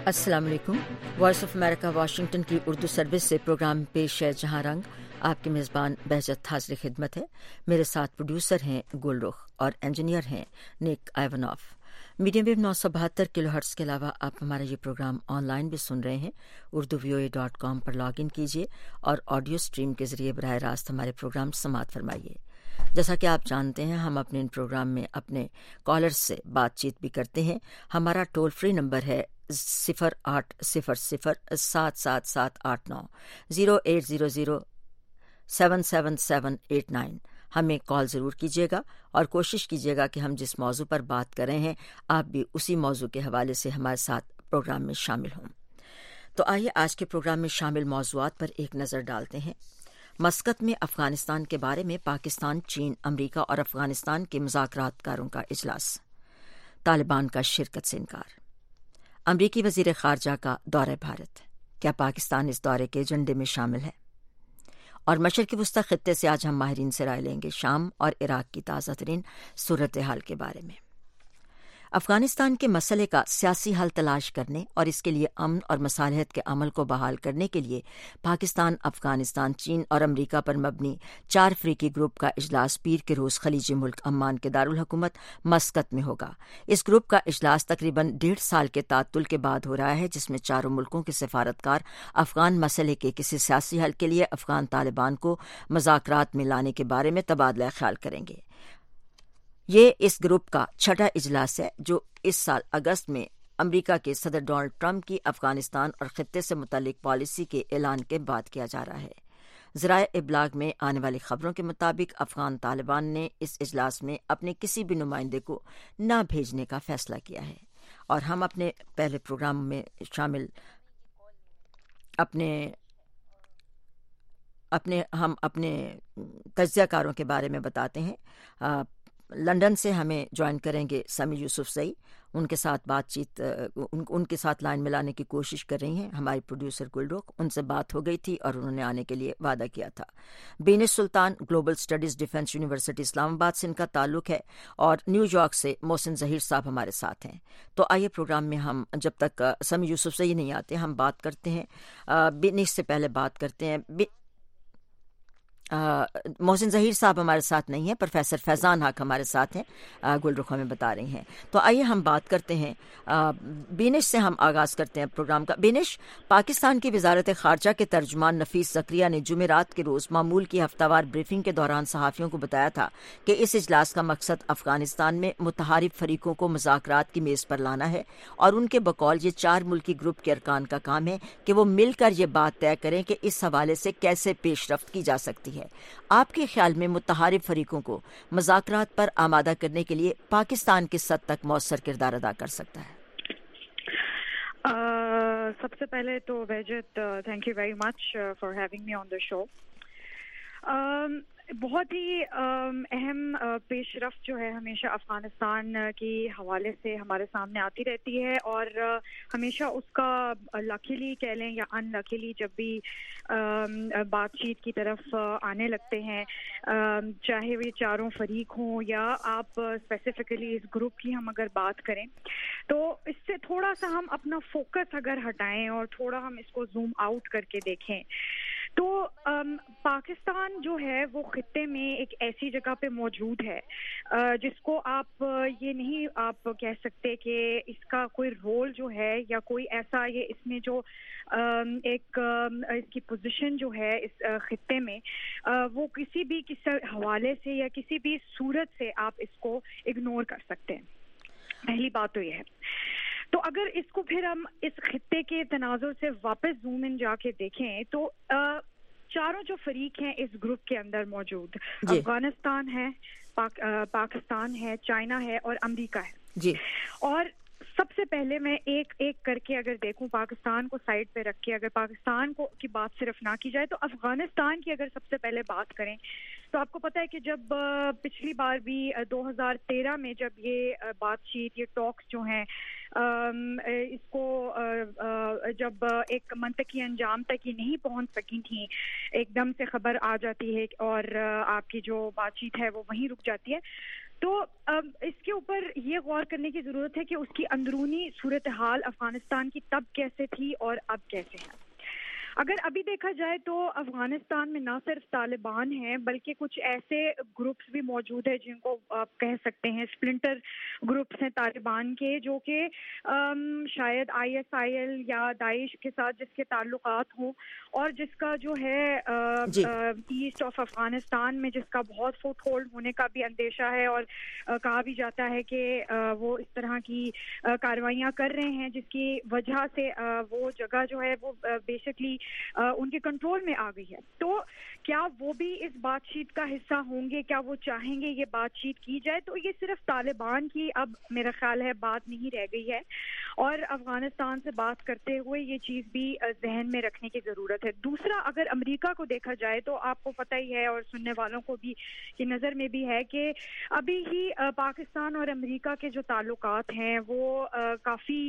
السلام علیکم. Voice of America Washington کی اردو سروس سے پروگرام پیش ہے جہاں رنگ. آپ کی میزبان بہجت حاضر خدمت ہے. میرے ساتھ پروڈیوسر ہیں گل رخ اور انجینئر ہیں Nick Ivanov. Medium wave 972 kilohertz کے علاوہ آپ ہمارا یہ پروگرام آن لائن بھی سن رہے ہیں. urduvoa.com پر لاگ ان کیجیے اور آڈیو اسٹریم کے ذریعے براہ راست ہمارے پروگرام سماعت فرمائیے. جیسا کہ آپ جانتے ہیں ہم اپنے ان پروگرام میں اپنے کالرز سے بات چیت بھی کرتے ہیں. ہمارا ٹول فری نمبر ہے 0800-777-89 0800-777-89. ہمیں کال ضرور کیجیے گا اور کوشش کیجیے گا کہ ہم جس موضوع پر بات کر رہے ہیں آپ بھی اسی موضوع کے حوالے سے ہمارے ساتھ پروگرام میں شامل ہوں. تو آئیے آج کے پروگرام میں شامل موضوعات پر ایک نظر ڈالتے ہیں. مسقط میں افغانستان کے بارے میں پاکستان، چین، امریکہ اور افغانستان کے مذاکرات کاروں کا اجلاس. طالبان کا شرکت سے انکار. امریکی وزیر خارجہ کا دورہ بھارت. کیا پاکستان اس دورے کے ایجنڈے میں شامل ہے؟ اور مشرق وسطی خطے سے آج ہم ماہرین سے رائے لیں گے شام اور عراق کی تازہ ترین صورتحال کے بارے میں. افغانستان کے مسئلے کا سیاسی حل تلاش کرنے اور اس کے لیے امن اور مصالحت کے عمل کو بحال کرنے کے لیے پاکستان، افغانستان، چین اور امریکہ پر مبنی 4 افریقی گروپ کا اجلاس پیر کے روز خلیجی ملک عمان کے دارالحکومت مسقط میں ہوگا. اس گروپ کا اجلاس تقریباً 1.5 سال کے تعطل کے بعد ہو رہا ہے، جس میں چاروں ملکوں کے سفارتکار افغان مسئلے کے کسی سیاسی حل کے لیے افغان طالبان کو مذاکرات میں لانے کے بارے میں تبادلہ خیال کریں گے. یہ اس گروپ کا 6واں اجلاس ہے جو اس سال اگست میں امریکہ کے صدر ڈونلڈ ٹرمپ کی افغانستان اور خطے سے متعلق پالیسی کے اعلان کے بعد کیا جا رہا ہے. ذرائع ابلاغ میں آنے والی خبروں کے مطابق افغان طالبان نے اس اجلاس میں اپنے کسی بھی نمائندے کو نہ بھیجنے کا فیصلہ کیا ہے. اور ہم اپنے پہلے پروگرام میں شامل اپنے تجزیہ کاروں کے بارے میں بتاتے ہیں. لندن سے ہمیں جوائن کریں گے سمی یوسف زئی. ان کے ساتھ بات چیت ان کے ساتھ لائن ملانے کی کوشش کر رہی ہیں ہماری پروڈیوسر گل رخ. ان سے بات ہو گئی تھی اور انہوں نے آنے کے لیے وعدہ کیا تھا. Benish Sultan global studies defence university Islamabad سے ان کا تعلق ہے اور نیو یارک سے محسن ظہیر صاحب ہمارے ساتھ ہیں. تو آئیے پروگرام میں ہم جب تک سمی یوسف زئی نہیں آتے ہم بات کرتے ہیں. بینش سے پہلے بات کرتے ہیں. محسن ظہیر صاحب ہمارے ساتھ نہیں ہیں، پروفیسر فیضان حق ہمارے ساتھ ہیں، گل رخ ہمیں بتا رہی ہیں. تو آئیے ہم بات کرتے ہیں. بینش سے ہم آغاز کرتے ہیں پروگرام کا. بینش، پاکستان کی وزارت خارجہ کے ترجمان نفیس زکریا نے جمعرات کے روز معمول کی ہفتہ وار بریفنگ کے دوران صحافیوں کو بتایا تھا کہ اس اجلاس کا مقصد افغانستان میں متحارب فریقوں کو مذاکرات کی میز پر لانا ہے اور ان کے بقول یہ 4 ملکی گروپ کے ارکان کا کام ہے کہ وہ مل کر یہ بات طے کریں کہ اس حوالے سے کیسے پیش رفت کی جا سکتی ہے. آپ کے خیال میں متحارب فریقوں کو مذاکرات پر آمادہ کرنے کے لیے پاکستان کس حد تک مؤثر کردار ادا کر سکتا ہے؟ سب سے پہلے تو Bahjat thank you very much for having me on the show. بہت ہی اہم پیش رفت جو ہے ہمیشہ افغانستان کی حوالے سے ہمارے سامنے آتی رہتی ہے اور ہمیشہ اس کا لکیلی کہہ لیں یا ان لکیلی جب بھی بات چیت کی طرف آنے لگتے ہیں، چاہے وہ چاروں فریق ہوں یا آپ اسپیسیفکلی اس گروپ کی ہم اگر بات کریں تو اس سے تھوڑا سا ہم اپنا فوکس اگر ہٹائیں اور تھوڑا ہم اس کو زوم آؤٹ کر کے دیکھیں تو پاکستان جو ہے وہ خطے میں ایک ایسی جگہ پہ موجود ہے جس کو آپ یہ نہیں آپ کہہ سکتے کہ اس کا کوئی رول جو ہے یا کوئی ایسا یہ اس میں جو ایک اس کی پوزیشن جو ہے اس خطے میں وہ کسی بھی حوالے سے یا کسی بھی صورت سے آپ اس کو اگنور کر سکتے ہیں. پہلی بات تو یہ ہے. تو اگر اس کو پھر ہم اس خطے کے تناظر سے واپس زوم ان جا کے دیکھیں تو چاروں جو فریق ہیں اس گروپ کے اندر موجود افغانستان ہے، پاکستان ہے، چائنا ہے اور امریکہ ہے جی. اور سب سے پہلے میں ایک ایک کر کے اگر دیکھوں پاکستان کو سائڈ پہ رکھ کے اگر پاکستان کو کی بات صرف نہ کی جائے تو افغانستان کی اگر سب سے پہلے بات کریں تو آپ کو پتہ ہے کہ جب پچھلی بار بھی 2013 میں جب یہ بات چیت یہ ٹاکس جو ہیں اس کو جب ایک منطقی انجام تک ہی نہیں پہنچ سکی تھیں، ایک دم سے خبر آ جاتی ہے اور آپ کی جو بات چیت ہے وہ وہیں رک جاتی ہے. تو اس کے اوپر یہ غور کرنے کی ضرورت ہے کہ اس کی اندرونی صورتحال افغانستان کی تب کیسے تھی اور اب کیسے ہے. اگر ابھی دیکھا جائے تو افغانستان میں نہ صرف طالبان ہیں بلکہ کچھ ایسے گروپس بھی موجود ہیں جن کو آپ کہہ سکتے ہیں اسپلنٹر گروپس ہیں طالبان کے، جو کہ شاید ISIL یا داعش کے ساتھ جس کے تعلقات ہوں اور جس کا جو ہے ایسٹ آف افغانستان میں جس کا بہت فٹ ہولڈ ہونے کا بھی اندیشہ ہے، اور کہا بھی جاتا ہے کہ وہ اس طرح کی کارروائیاں کر رہے ہیں جس کی وجہ سے وہ جگہ جو ہے وہ بیسکلی ان کے کنٹرول میں آ گئی ہے. تو کیا وہ بھی اس بات چیت کا حصہ ہوں گے؟ کیا وہ چاہیں گے یہ بات چیت کی جائے؟ تو یہ صرف طالبان کی اب میرا خیال ہے بات نہیں رہ گئی ہے، اور افغانستان سے بات کرتے ہوئے یہ چیز بھی ذہن میں رکھنے کی ضرورت ہے. دوسرا، اگر امریکہ کو دیکھا جائے تو آپ کو پتہ ہی ہے اور سننے والوں کو بھی کی نظر میں بھی ہے کہ ابھی ہی پاکستان اور امریکہ کے جو تعلقات ہیں وہ کافی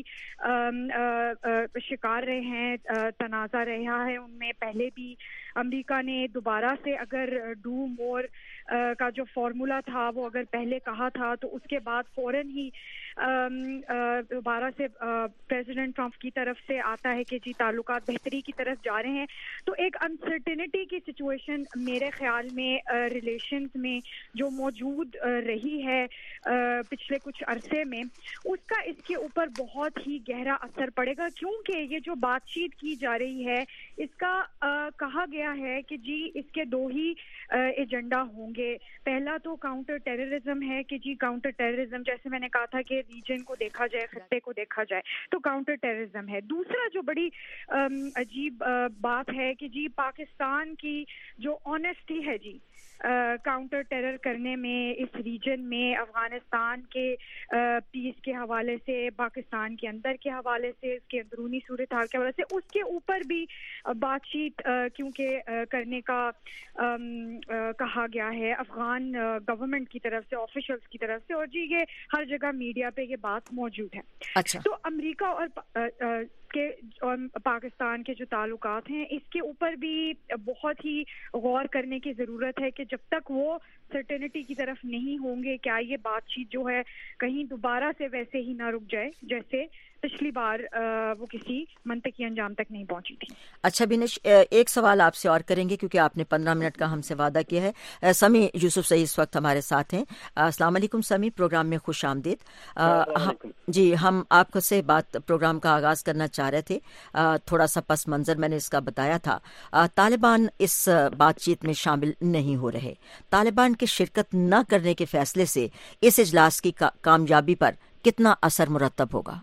شکار رہے ہیں، تنازع رہا ہے ان میں. پہلے بھی امریکہ نے دوبارہ سے اگر ڈو مور کا جو فارمولا تھا وہ اگر پہلے کہا تھا تو اس کے بعد فوراً ہی دوبارہ سے پریزیڈنٹ ٹرمپ کی طرف سے آتا ہے کہ جی تعلقات بہتری کی طرف جا رہے ہیں. تو ایک انسرٹینٹی کی سچویشن میرے خیال میں ریلیشنز میں جو موجود رہی ہے پچھلے کچھ عرصے میں، اس کا اس کے اوپر بہت ہی گہرا اثر پڑے گا، کیونکہ یہ جو بات چیت کی جا رہی ہے اس کا کہا گیا ہے کہ جی اس کے دو ہی ایجنڈا ہوں گے. پہلا تو کاؤنٹر ٹیررزم ہے کہ جی کاؤنٹر ٹیررزم، جیسے میں نے کہا تھا کہ ریجن کو دیکھا جائے، خطے کو دیکھا جائے تو کاؤنٹر ٹیررزم ہے. دوسرا جو بڑی عجیب بات ہے کہ جی پاکستان کی جو آنیسٹی ہے جی کاؤنٹر ٹیرر کرنے میں اس ریجن میں، افغانستان کے پیس کے حوالے سے، پاکستان کے اندر کے حوالے سے، اس کے اندرونی صورتحال کے حوالے سے، اس کے اوپر بھی بات چیت کیونکہ کرنے کا کہا گیا ہے افغان گورنمنٹ کی طرف سے، آفیشلز کی طرف سے، اور جی یہ ہر جگہ میڈیا پہ یہ بات موجود ہے. اچھا. تو امریکہ اور پاکستان کے جو تعلقات ہیں اس کے اوپر بھی بہت ہی غور کرنے کی ضرورت ہے کہ جب تک وہ سرٹینٹی کی طرف نہیں ہوں گے کیا یہ بات چیت جو ہے کہیں دوبارہ سے ویسے ہی نہ رک جائے جیسے پچھلی بار وہ کسی منطقی انجام تک نہیں پہنچی تھی. اچھا بینش، ایک سوال آپ سے اور کریں گے کیونکہ آپ نے 15 منٹ کا ہم سے وعدہ کیا ہے. سمی یوسف صحیح اس وقت ہمارے ساتھ ہیں. السلام علیکم سمی، پروگرام میں خوش آمدید. جی ہم آپ سے بات پروگرام کا آغاز کرنا چاہ رہے تھے. تھوڑا سا پس منظر میں نے اس کا بتایا تھا. طالبان اس بات چیت میں شامل نہیں ہو رہے. طالبان کی شرکت نہ کرنے کے فیصلے سے اس اجلاس کی کامیابی پر کتنا اثر مرتب ہوگا؟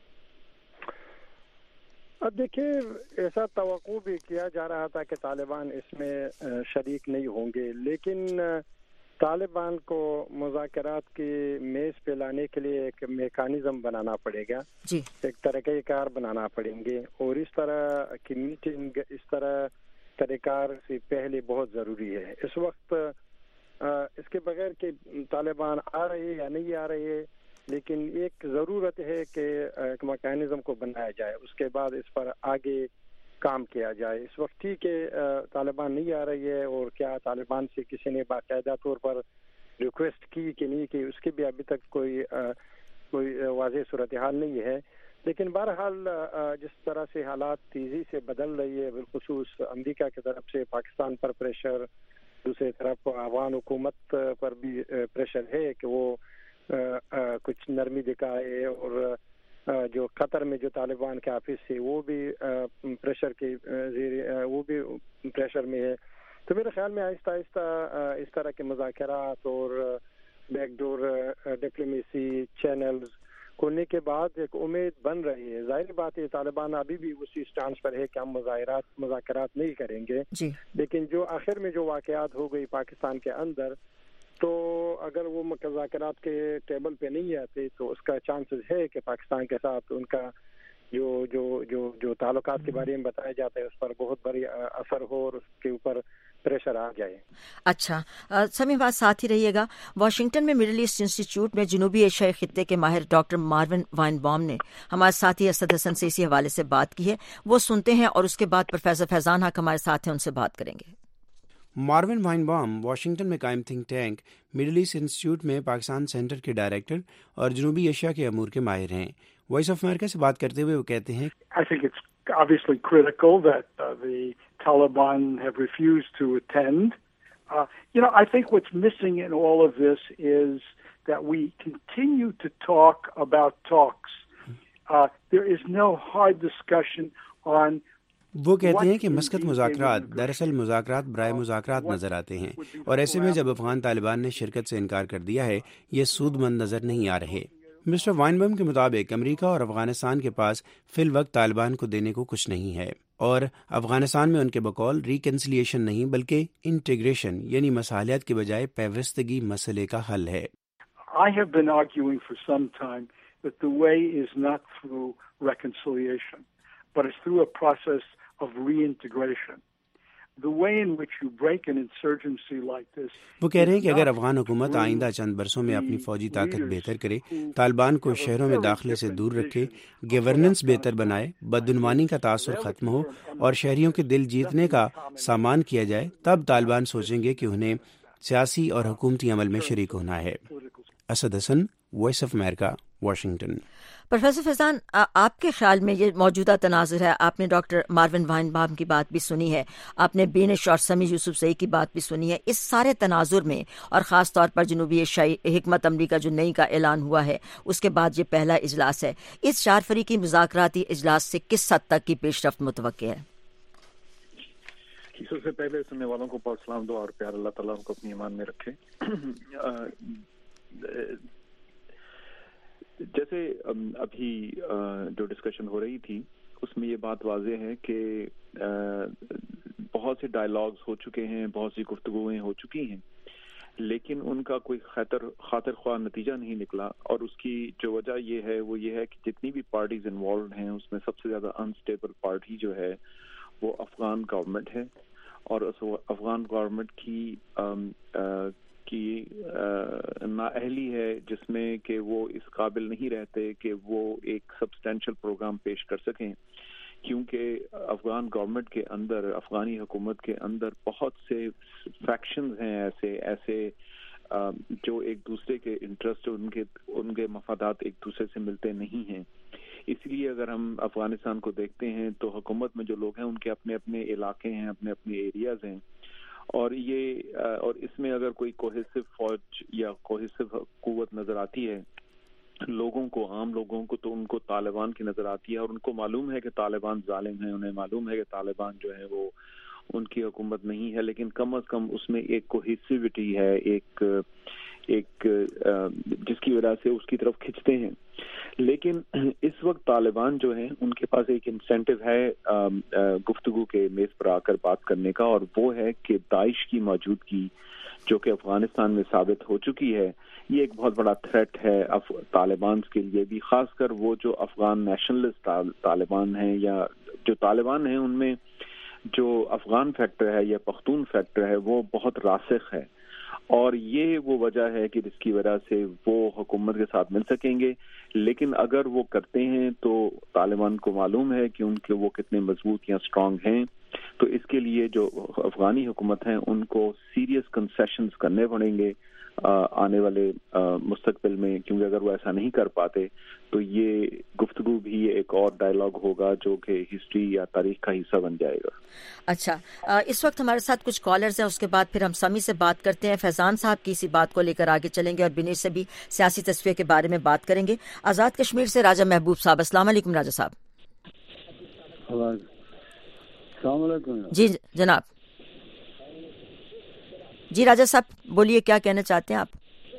اب دیکھیے، ایسا توقع بھی کیا جا رہا تھا کہ طالبان اس میں شریک نہیں ہوں گے، لیکن طالبان کو مذاکرات کی میز پہ لانے کے لیے ایک میکانزم بنانا پڑے گا، ایک طریقہ کار بنانا پڑیں گے، اور اس طرح کی میٹنگ اس طرح طریقہ کار سے پہلے بہت ضروری ہے. اس وقت اس کے بغیر کہ طالبان آ رہے یا نہیں آ رہے، لیکن ایک ضرورت ہے کہ ایک میکانزم کو بنایا جائے، اس کے بعد اس پر آگے کام کیا جائے. اس وقت ٹھیک ہے طالبان نہیں آ رہی ہے، اور کیا طالبان سے کسی نے باقاعدہ طور پر ریکویسٹ کی کہ نہیں کی، اس کی بھی ابھی تک کوئی واضح صورتحال نہیں ہے. لیکن بہرحال جس طرح سے حالات تیزی سے بدل رہی ہے، بالخصوص امریکہ کی طرف سے پاکستان پر پریشر، دوسری طرف افغان حکومت پر بھی پریشر ہے کہ وہ کچھ نرمی دکھائے، اور جو قطر میں جو طالبان کے آفس ہے وہ بھی پریشر کے وہ بھی پریشر میں ہے. تو میرے خیال میں آہستہ آہستہ اس طرح کے مذاکرات اور بیک ڈور ڈپلومیسی چینلز کھولنے کے بعد ایک امید بن رہی ہے. ظاہر بات ہے طالبان ابھی بھی اسی سٹانس پر ہے کہ ہم مذاکرات نہیں کریں گے، لیکن جو آخر میں جو واقعات ہو گئی پاکستان کے اندر، تو اگر وہ مذاکرات کے ٹیبل پہ نہیں آتے تو اس کا چانسز ہے کہ پاکستان کے ساتھ ان کا جو تعلقات کے بارے میں بتایا جاتا ہے اس پر بہت بڑی اثر ہو اور اس کے اوپر پریشر آ جائے. اچھا سمی بات ساتھ ہی رہیے گا. واشنگٹن میں مڈل ایسٹ انسٹیٹیوٹ میں جنوبی ایشیائی خطے کے ماہر ڈاکٹر ماروین وائن بام نے ہمارے ساتھی اسد حسن سے اسی حوالے سے بات کی ہے. وہ سنتے ہیں اور اس کے بعد پروفیسر فیضان حق ہمارے ساتھ ہیں, ان سے بات کریں گے. ماروین وائن بام واشنگٹن میں قائم think tank Middle asset institute میں پاکستان سینٹر کے ڈائریکٹر اور جنوبی ایشیا کے امور کے ماہر ہیں. وائس آف امریکہ سے بات کرتے ہوئے وہ کہتے ہیں I think it's obviously critical that the Taliban have refused to attend. I think what's missing in all of this is that we continue to talk about talks. There is no hard discussion on وہ کہتے ہیں کہ Muscat مذاکرات دراصل مذاکرات برائے مذاکرات نظر آتے ہیں, اور ایسے میں جب افغان طالبان نے شرکت سے انکار کر دیا ہے یہ سود مند نظر نہیں آ رہے. مسٹر وائنبم کے مطابق امریکہ اور افغانستان کے پاس فی الوقت طالبان کو دینے کو کچھ نہیں ہے, اور افغانستان میں ان کے بقول ریکنسلیشن نہیں بلکہ انٹیگریشن یعنی مصالحت کے بجائے پیوستگی مسئلے کا حل ہے. I have been arguing for some time that the way is not through reconciliation, but it's through a process of reintegration. The way in which you break an insurgency like this. وہ کہہ رہے ہیں کہ اگر افغان حکومت آئندہ چند برسوں میں اپنی فوجی طاقت بہتر کرے, طالبان کو شہروں میں داخلے سے دور رکھے, گورننس بہتر بنائے, بدعنوانی کا تاثر ختم ہو اور شہریوں کے دل جیتنے کا سامان کیا جائے, تب طالبان سوچیں گے کہ انہیں سیاسی اور حکومتی عمل میں شریک ہونا ہے. Asad Hasan, voice of America, Washington. Professor Faizan, آپ کے خیال میں یہ موجودہ تناظر ہے, آپ نے ڈاکٹر ماروین وائن بام کی بات بھی سنی ہے, آپ نے بینش اور سمی یوسف زئی کی بات بھی سنی ہے, اس سارے تناظر میں اور خاص طور پر جنوبی ایشیائی حکمت عملی کا جو نئی کا اعلان ہوا ہے اس کے بعد یہ پہلا اجلاس ہے, اس 4 فریقی مذاکراتی اجلاس سے کس حد تک کی پیش رفت متوقع ہے؟ سب سے پہلے سننے والوں کو پاک سلام دو اور پیار اللہ تعالیٰ ان کو اپنی ایمان میں رکھے. جیسے ابھی جو ڈسکشن ہو رہی تھی اس میں یہ بات واضح ہے کہ بہت سے ڈائلاگز ہو چکے ہیں, بہت سی گفتگویں ہو چکی ہیں, لیکن ان کا کوئی خاطر خواہ نتیجہ نہیں نکلا. اور اس کی جو وجہ یہ ہے کہ جتنی بھی پارٹیز انوالوڈ ہیں اس میں سب سے زیادہ انسٹیبل پارٹی جو ہے وہ افغان گورنمنٹ ہے, اور اس افغان گورنمنٹ کی نااہلی ہے جس میں کہ وہ اس قابل نہیں رہتے کہ وہ ایک سبسٹینشل پروگرام پیش کر سکیں, کیونکہ افغان گورنمنٹ کے اندر, افغانی حکومت کے اندر بہت سے فیکشنز ہیں ایسے جو ایک دوسرے کے انٹرسٹ, ان کے مفادات ایک دوسرے سے ملتے نہیں ہیں. اس لیے اگر ہم افغانستان کو دیکھتے ہیں تو حکومت میں جو لوگ ہیں ان کے اپنے اپنے علاقے ہیں, اپنے اپنے ایریاز ہیں, اور اس میں اگر کوئی کوہیسو فوج یا کوہیسو قوت نظر آتی ہے لوگوں کو, عام لوگوں کو, تو ان کو طالبان کی نظر آتی ہے, اور ان کو معلوم ہے کہ طالبان ظالم ہیں, انہیں معلوم ہے کہ طالبان جو ہے وہ ان کی حکومت نہیں ہے, لیکن کم از کم اس میں ایک کوہیسیوٹی ہے, ایک جس کی وجہ سے اس کی طرف کھنچتے ہیں. لیکن اس وقت طالبان جو ہیں ان کے پاس ایک انسینٹیو ہے گفتگو کے میز پر آ کر بات کرنے کا, اور وہ ہے کہ داعش کی موجودگی جو کہ افغانستان میں ثابت ہو چکی ہے, یہ ایک بہت بڑا تھریٹ ہے طالبان کے لیے بھی, خاص کر وہ جو افغان نیشنلسٹ طالبان ہیں, یا جو طالبان ہیں ان میں جو افغان فیکٹر ہے یا پختون فیکٹر ہے وہ بہت راسخ ہے, اور یہ وہ وجہ ہے کہ جس کی وجہ سے وہ حکومت کے ساتھ مل سکیں گے. لیکن اگر وہ کرتے ہیں تو طالبان کو معلوم ہے کہ ان کے وہ کتنے مضبوط یا اسٹرانگ ہیں, تو اس کے لیے جو افغانی حکومت ہیں ان کو سیریس کنسیشنز کرنے پڑیں گے آنے والے مستقبل میں, کیونکہ اگر وہ ایسا نہیں کر پاتے تو یہ گفتگو بھی ایک اور ڈائلاگ ہوگا جو کہ ہسٹری یا تاریخ کا حصہ بن جائے گا. اچھا, اس وقت ہمارے ساتھ کچھ کالرز ہیں, اس کے بعد پھر ہم سمی سے بات کرتے ہیں, فیضان صاحب کی اسی بات کو لے کر آگے چلیں گے, اور بنیش سے بھی سیاسی تصفیے کے بارے میں بات کریں گے. آزاد کشمیر سے راجہ محبوب صاحب, السلام علیکم راجہ صاحب. السلام علیکم. جی جناب. جی راجہ صاحب بولیے, کیا کہنا چاہتے ہیں آپ؟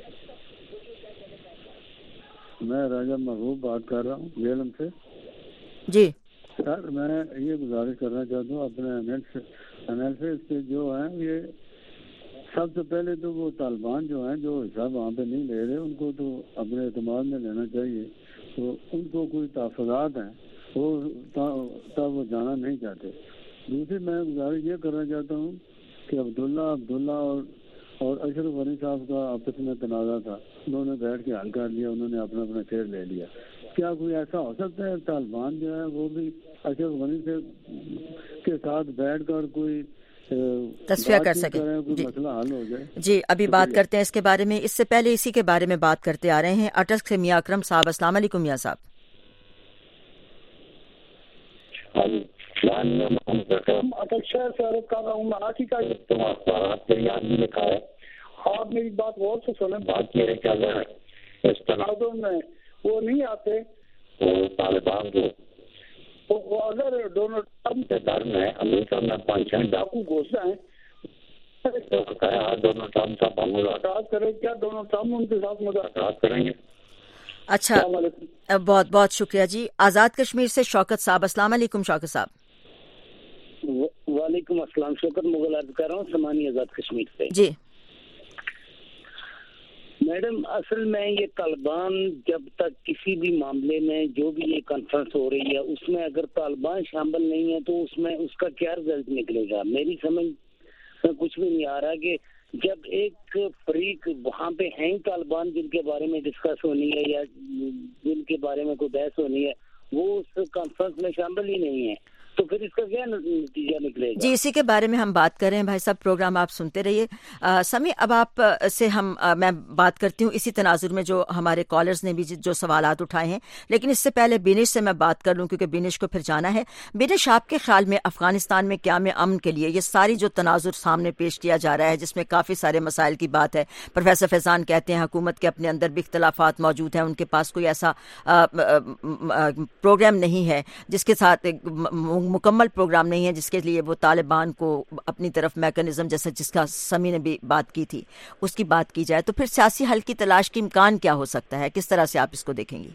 میں راجہ محبوب بات کر رہا ہوں جیلم سے. جی سر, میں یہ گزارش کرنا چاہتا ہوں اپنے انالیسس کے جو ہیں, یہ سب سے پہلے تو وہ طالبان جو ہیں جو حصہ وہاں پہ نہیں لے رہے ان کو تو اپنے اعتماد میں لینا چاہیے. تو ان کو کوئی تحفظات ہیں وہ تب وہ جانا نہیں چاہتے. دوسری میں گزارش یہ کرنا چاہتا ہوں کہ عبداللہ اور اشرف غنی صاحب کا آپس میں تنازع تھا, انہوں نے بیٹھ کے حل کر لیا, انہوں نے اپنا شیئر لے لیا. کیا کوئی ایسا ہو سکتا ہے طالبان جو ہے وہ بھی اشرف غنی کے ساتھ بیٹھ کر کوئی تصفیہ کر سکے, مسئلہ حل ہو جائے؟ جی ابھی بات کرتے ہیں اس کے بارے میں. اس سے پہلے اسی کے بارے میں بات کرتے آ رہے ہیں اٹک سے میاں اکرم صاحب. السلام علیکم میاں صاحب. اٹک شہر سے عرض کر رہا ہوں, مراٹھی کا لکھا ہے. آپ میری بات غور سے سنیں. بات یہ ہے کہ اگر اس تنازع میں وہ نہیں آتے طالبان کو, تو اگر ڈونلڈ ٹرمپ کے گھر میں امریکہ میں 5 ڈاکو گھس جائیں, ڈونلڈ ٹرمپ صاحب مذاکرات کریں. کیا ڈونلڈ ٹرمپ ان کے ساتھ مذاکرات کریں گے؟ اچھا, بہت بہت شکریہ جی. آزاد کشمیر سے شوکت صاحب. السلام علیکم شوکت صاحب. وعلیکم السلام. شوکت مغل عرض کر رہا ہوں سمانی آزاد کشمیر سے. جی میڈم, اصل میں یہ طالبان جب تک کسی بھی معاملے میں جو بھی یہ کانفرنس ہو رہی ہے اس میں اگر طالبان شامل نہیں ہے تو اس میں اس کا کیا رزلٹ نکلے گا؟ میری سمجھ میں کچھ بھی نہیں آ رہا کہ جب ایک فریق وہاں پہ ہیں طالبان جن کے بارے میں ڈسکس ہونی ہے یا جن کے بارے میں کوئی بحث ہونی ہے, وہ اس کانفرنس میں شامل ہی نہیں ہے, تو پھر اس کا کیا نتیجہ نکلے گا؟ جی اسی کے بارے میں ہم بات کر رہے ہیں بھائی صاحب. پروگرام آپ سنتے رہیے. سمی, اب آپ سے میں بات کرتی ہوں اسی تناظر میں جو ہمارے کالرز نے بھی جو سوالات اٹھائے ہیں, لیکن اس سے پہلے بینش سے میں بات کر لوں کیونکہ بینش کو پھر جانا ہے. بینش, آپ کے خیال میں افغانستان میں قیام امن کے لیے یہ ساری جو تناظر سامنے پیش کیا جا رہا ہے جس میں کافی سارے مسائل کی بات ہے, پروفیسر فیضان کہتے ہیں حکومت کے اپنے اندر بھی اختلافات موجود ہیں, ان کے پاس کوئی ایسا پروگرام نہیں ہے جس کے ساتھ مکمل پروگرام نہیں ہے جس کے لیے وہ طالبان کو اپنی طرف میکانزم جیسے جس کا سمی نے بھی بات کی تھی اس کی بات کی جائے, تو پھر سیاسی حل کی تلاش کی امکان کیا ہو سکتا ہے؟ کس طرح سے آپ اس کو دیکھیں گی؟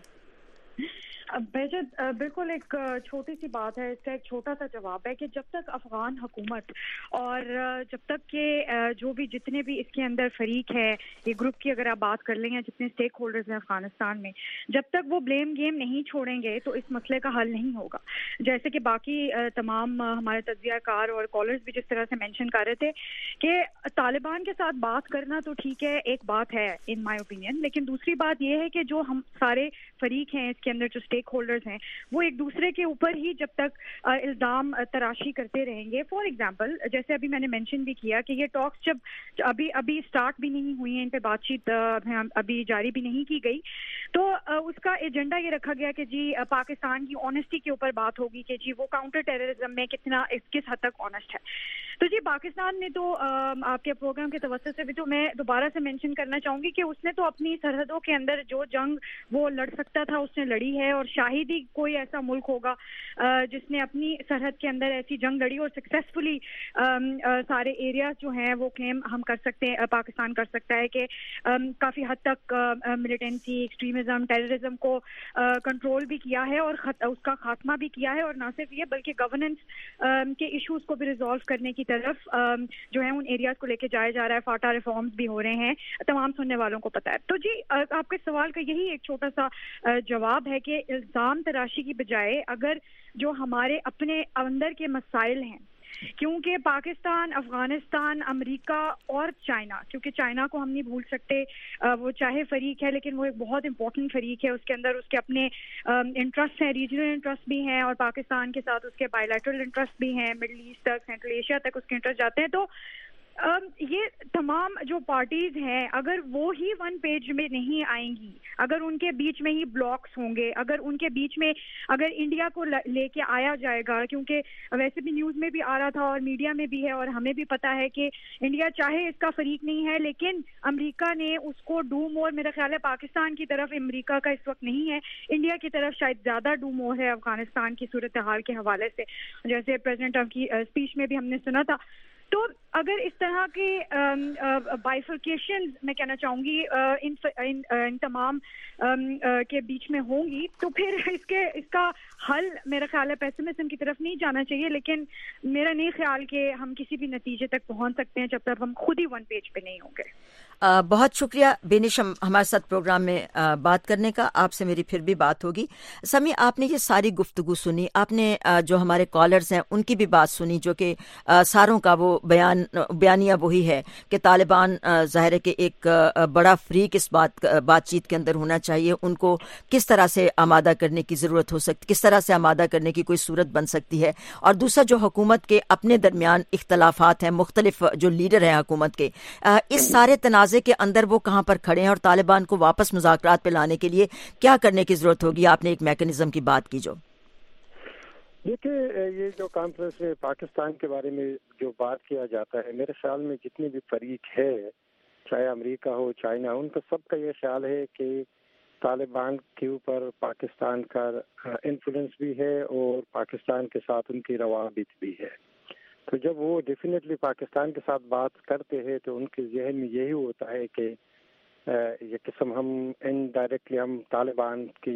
بہجت, بالکل ایک چھوٹی سی بات ہے, اس کا ایک چھوٹا سا جواب ہے کہ جب تک افغان حکومت اور جب تک کہ جو بھی جتنے بھی اس کے اندر فریق ہے, یہ گروپ کی اگر آپ بات کر لیں یا جتنے اسٹیک ہولڈرز ہیں افغانستان میں, جب تک وہ بلیم گیم نہیں چھوڑیں گے تو اس مسئلے کا حل نہیں ہوگا. جیسے کہ باقی تمام ہمارے تجزیہ کار اور کالرز بھی جس طرح سے مینشن کر رہے تھے کہ طالبان کے ساتھ بات کرنا تو ٹھیک ہے, ایک بات ہے ان مائی اوپینین, لیکن دوسری بات یہ ہے کہ جو ہم سارے فریق ہیں اس کے اندر جو اسٹیک ہولڈرز ہیں وہ ایک دوسرے کے اوپر ہی جب تک الزام تراشی کرتے رہیں گے. فار ایگزامپل, جیسے ابھی میں نے مینشن بھی کیا کہ یہ ٹاکس جب ابھی اسٹارٹ بھی نہیں ہوئی ہیں, ان پہ بات چیت ابھی جاری بھی نہیں کی گئی, تو اس کا ایجنڈا یہ رکھا گیا کہ جی پاکستان کی آنیسٹی کے اوپر بات ہوگی کہ جی وہ کاؤنٹر ٹیررزم میں کس حد تک آنیسٹ ہے. تو جی پاکستان نے تو آپ کے پروگرام کے توسط سے بھی تو میں دوبارہ سے مینشن کرنا چاہوں گی کہ اس نے تو اپنی سرحدوں کے اندر جو جنگ وہ لڑ سکتا تھا اس نے لڑی ہے, اور شاہد ہی کوئی ایسا ملک ہوگا جس نے اپنی سرحد کے اندر ایسی جنگ لڑی اور سکسیسفلی سارے ایریاز جو ہیں وہ کلیم ہم کر سکتے ہیں, پاکستان کر سکتا ہے کہ کافی حد تک ملیٹنسی, ایکسٹریمزم, ٹیررزم کو کنٹرول بھی کیا ہے اور اس کا خاتمہ بھی کیا ہے, اور نہ صرف یہ بلکہ گورننس کے ایشوز کو بھی ریزالو کرنے کی طرف جو ہے ان ایریاز کو لے کے جایا جا رہا ہے. فاٹا ریفارمز بھی ہو رہے ہیں, تمام سننے والوں کو پتہ ہے. تو جی آپ کے سوال کا یہی ایک چھوٹا سا جواب ہے کہ الزام تراشی کی بجائے اگر جو ہمارے اپنے اندر کے مسائل ہیں, کیونکہ پاکستان, افغانستان, امریکہ اور چائنا, کیونکہ چائنا کو ہم نہیں بھول سکتے, وہ چاہے فریق ہے لیکن وہ ایک بہت امپورٹنٹ فریق ہے, اس کے اندر اس کے اپنے انٹرسٹ ہیں, ریجنل انٹرسٹ بھی ہیں, اور پاکستان کے ساتھ اس کے بائی لیٹرل انٹرسٹ بھی ہیں, مڈل ایسٹ تک, سینٹرل ایشیا تک اس کے انٹرسٹ جاتے ہیں. تو یہ تمام جو پارٹیز ہیں اگر وہ ہی ون پیج میں نہیں آئیں گی, اگر ان کے بیچ میں ہی بلاکس ہوں گے, اگر ان کے بیچ میں اگر انڈیا کو لے کے آیا جائے گا, کیونکہ ویسے بھی نیوز میں بھی آ رہا تھا اور میڈیا میں بھی ہے اور ہمیں بھی پتا ہے کہ انڈیا چاہے اس کا فریق نہیں ہے لیکن امریکہ نے اس کو ڈو مور, میرا خیال ہے پاکستان کی طرف امریکہ کا اس وقت نہیں ہے, انڈیا کی طرف شاید زیادہ ڈو مور ہے افغانستان کی صورتحال کے حوالے سے, جیسے پریزیڈنٹ ٹرمپ کی اسپیچ میں بھی ہم نے سنا تھا تو اگر اس طرح کے بائیفرکیشن میں کہنا چاہوں گی ان تمام کے بیچ میں ہوں گی تو پھر اس کا حل میرا خیال ہے پیسمزم کی طرف نہیں جانا چاہیے، لیکن میرا نہیں خیال کہ ہم کسی بھی نتیجے تک پہنچ سکتے ہیں جب تک ہم خود ہی ون پیج پہ نہیں ہوں گے۔ بہت شکریہ بینش ہمارے ساتھ پروگرام میں بات کرنے کا، آپ سے میری پھر بھی بات ہوگی۔ سمی، آپ نے یہ ساری گفتگو سنی، آپ نے جو ہمارے کالرز ہیں ان کی بھی بات سنی، جو کہ ساروں کا وہ بیانیہ وہی ہے کہ طالبان ظاہر ہے کہ ایک بڑا فریق اس بات چیت کے اندر ہونا چاہیے، ان کو کس طرح سے آمادہ کرنے کی ضرورت ہو سکتی، کس طرح سے آمادہ کرنے کی کوئی صورت بن سکتی ہے، اور دوسرا جو حکومت کے اپنے درمیان اختلافات ہیں، مختلف جو لیڈر ہیں حکومت کے، اس سارے تنازع کے اندر وہ کہاں پر کھڑے ہیں اور طالبان کو واپس مذاکرات پہ لانے کے لیے کیا کرنے کی ضرورت ہوگی۔ آپ نے ایک میکینزم کی بات کی جو دیکھیے، یہ جو کانفرنس میں پاکستان کے بارے میں جو بات کیا جاتا ہے، میرے خیال میں جتنی بھی فریق ہے، چاہے امریکہ ہو چائنا، ان کا سب کا یہ خیال ہے کہ طالبان کے اوپر پاکستان کا انفلوئنس بھی ہے اور پاکستان کے ساتھ ان کی روابط بھی ہے۔ تو جب وہ ڈیفینیٹلی پاکستان کے ساتھ بات کرتے ہیں تو ان کے ذہن میں یہی ہوتا ہے کہ یہ قسم ہم انڈائریکٹلی ہم طالبان کی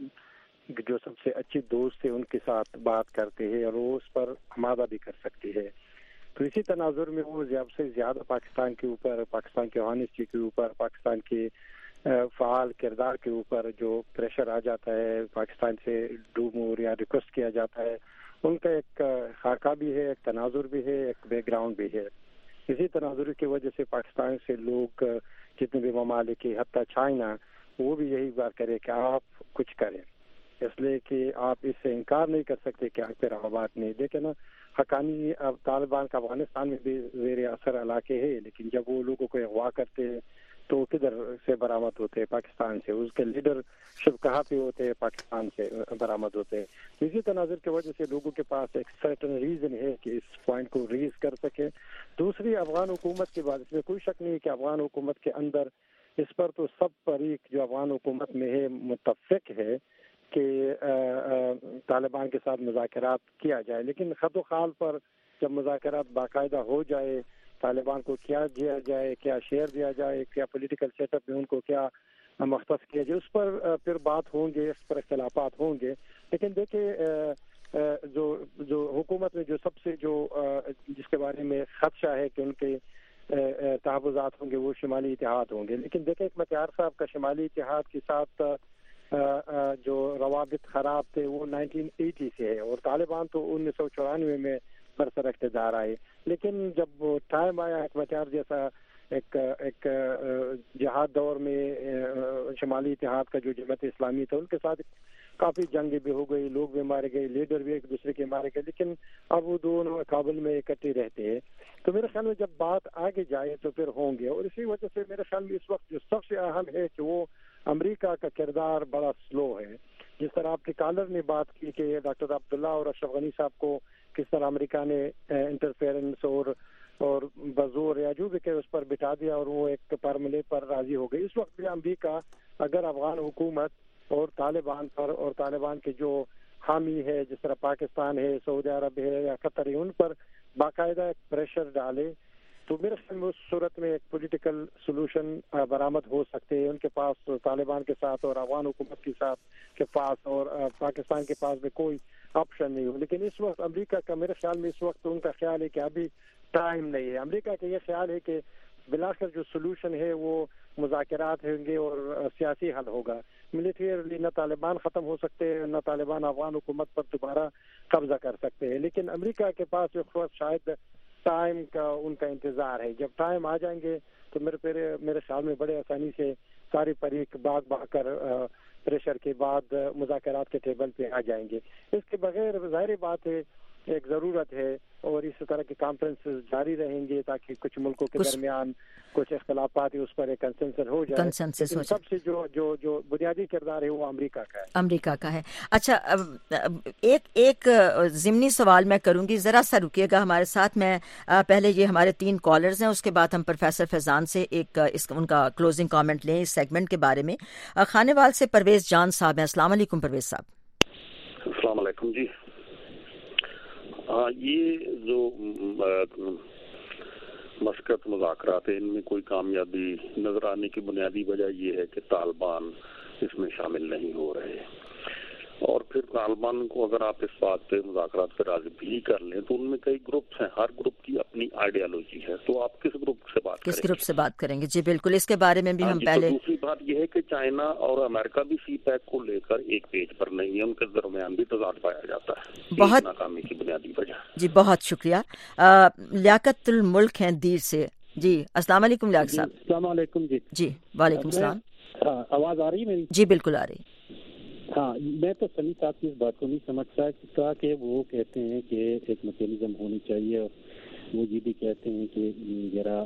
جو سب سے اچھی دوست ہے ان کے ساتھ بات کرتے ہیں اور وہ اس پر آمادہ بھی کر سکتی ہے۔ تو اسی تناظر میں وہ زیادہ سے زیادہ پاکستان کے اوپر، پاکستان کے ہانیسٹی کے اوپر، پاکستان کے فعال کردار کے اوپر جو پریشر آ جاتا ہے، پاکستان سے ڈومور یا ریکویسٹ کیا جاتا ہے، ان کا ایک خاکہ بھی ہے، ایک تناظر بھی ہے، ایک بیک گراؤنڈ بھی ہے۔ اسی تناظر کی وجہ سے پاکستان سے لوگ جتنے بھی ممالک حتیٰ چائنا، وہ بھی یہی بات کرے کہ آپ کچھ کریں، اس لیے کہ آپ اس سے انکار نہیں کر سکتے کہ آپ پہ روابط نہیں۔ دیکھیں نا، حقانی طالبان کا افغانستان میں بھی زیر اثر علاقے ہے، لیکن جب وہ لوگوں کو اغوا کرتے ہیں تو کدھر سے برآمد ہوتے ہیں؟ پاکستان سے۔ اس کے لیڈر شب کہاں پہ ہوتے ہیں؟ پاکستان سے برآمد ہوتے ہیں۔ اسی تناظر کی وجہ سے لوگوں کے پاس ایک سرٹن ریزن ہے کہ اس پوائنٹ کو ریز کر سکے۔ دوسری، افغان حکومت کی بات، اس میں کوئی شک نہیں کہ افغان حکومت کے اندر اس پر تو سب فریق جو افغان حکومت میں ہے متفق ہے کہ طالبان کے ساتھ مذاکرات کیا جائے، لیکن خط و خال پر جب مذاکرات باقاعدہ ہو جائے، طالبان کو کیا دیا جائے، کیا شیئر دیا جائے، کیا پولیٹیکل سیٹ اپ میں ان کو کیا مختص کیا جائے، اس پر پھر بات ہوں گے، اس پر اختلافات ہوں گے۔ لیکن دیکھیں، جو حکومت میں جو سب سے جو جس کے بارے میں خدشہ ہے کہ ان کے تحفظات ہوں گے، وہ شمالی اتحاد ہوں گے۔ لیکن دیکھیں، متیار صاحب کا شمالی اتحاد کے ساتھ جو روابط خراب تھے وہ 1980 سے ہے، اور طالبان تو 1994 میں برسر اقتدار آئے۔ لیکن جب ٹائم آیا متیار جیسا ایک جہاد دور میں شمالی اتحاد کا جو جماعت اسلامی تھا، ان کے ساتھ کافی جنگیں بھی ہو گئی، لوگ بھی مارے گئے، لیڈر بھی ایک دوسرے کے مارے گئے، لیکن اب وہ دونوں کابل میں اکٹھے رہتے ہیں۔ تو میرے خیال میں جب بات آگے جائے تو پھر ہوں گے، اور اسی وجہ سے میرے خیال میں اس وقت جو سب سے اہم ہے کہ وہ امریکہ کا کردار بڑا سلو ہے۔ جس طرح آپ کے کالر نے بات کی کہ ڈاکٹر عبداللہ اور اشرف غنی صاحب کو کس طرح امریکہ نے انٹرفیئرنس اور بزور یا جو بھی کہ اس پر بٹھا دیا اور وہ ایک فارمولے پر راضی ہو گئی۔ اس وقت بھی امریکہ اگر افغان حکومت اور طالبان پر اور طالبان کے جو حامی ہے جس طرح پاکستان ہے، سعودی عرب ہے یا قطر ہے، ان پر باقاعدہ ایک پریشر ڈالے تو میرے خیال میں اس صورت میں ایک پولیٹیکل سولوشن برآمد ہو سکتے ہیں۔ ان کے پاس طالبان کے ساتھ اور افغان حکومت کے ساتھ کے پاس اور پاکستان کے پاس بھی کوئی آپشن نہیں ہو، لیکن اس وقت امریکہ کا میرے خیال میں اس وقت ان کا خیال ہے کہ ابھی ٹائم نہیں ہے۔ امریکہ کا یہ خیال ہے کہ بلاخر جو سولوشن ہے وہ مذاکرات ہوں گے اور سیاسی حل ہوگا۔ ملیٹری نہ طالبان ختم ہو سکتے ہیں، نہ طالبان افغان حکومت پر دوبارہ قبضہ کر سکتے ہیں، لیکن امریکہ کے پاس اس وقت شاید ٹائم کا ان کا انتظار ہے۔ جب ٹائم آ جائیں گے تو میرے خیال میں بڑے آسانی سے سارے فریق بھاگ کر پریشر کے بعد مذاکرات کے ٹیبل پہ آ جائیں گے۔ اس کے بغیر ظاہر بات ہے ایک ضرورت ہے اور اس طرح کی کانفرنس جاری رہیں گے تاکہ کچھ ملکوں کے درمیان کچھ اختلافات ہے اس پر ایک کنسنسس ہو جائے۔ سب سے جو بنیادی کردار ہے وہ امریکہ کا ہے۔ اچھا، ایک ضمنی سوال میں کروں گی، ذرا سا رکیے گا ہمارے ساتھ۔ میں پہلے یہ ہمارے 3 کالرز ہیں، اس کے بعد ہم پروفیسر فیضان سے ان کا کلوزنگ کامنٹ لیں اس سیگمنٹ کے بارے میں۔ خانے وال سے پرویز جان صاحب ہیں۔ السلام علیکم پرویز صاحب۔ السلام علیکم جی۔ یہ جو مسقط مذاکرات ہیں ان میں کوئی کامیابی نظر آنے کی بنیادی وجہ یہ ہے کہ طالبان اس میں شامل نہیں ہو رہے، اور پھر طالبان کو اگر آپ اس بات پہ مذاکرات پہ راضی بھی کر لیں تو ان میں کئی گروپس ہیں، ہر گروپ کی اپنی آئیڈیالوجی ہے، تو آپ کس گروپ سے بات کریں گے؟ کس گروپ سے بات کریں گے؟ جی بالکل، اس کے بارے میں بھی ہم پہلے. دوسری بات یہ ہے کہ چائنا اور امریکہ بھی سی پیک کو لے کر ایک پیج پر نہیں ہے، ان کے درمیان بھی تضاد پایا جاتا ہے، بہت ناکامی کی بنیادی وجہ. جی بہت شکریہ. لیاقت الملک ہیں دیر سے. جی السلام علیکم لیاقت صاحب. السلام علیکم. جی وعلیکم السلام. آواز آ رہی ہے میری؟ جی بالکل آ رہی. ہاں، میں تو سمی صاحب کی اس بات کو نہیں سمجھتا کہ وہ کہتے ہیں کہ ایک میکینزم ہونی چاہیے، اور وہ یہ بھی کہتے ہیں کہ ذرا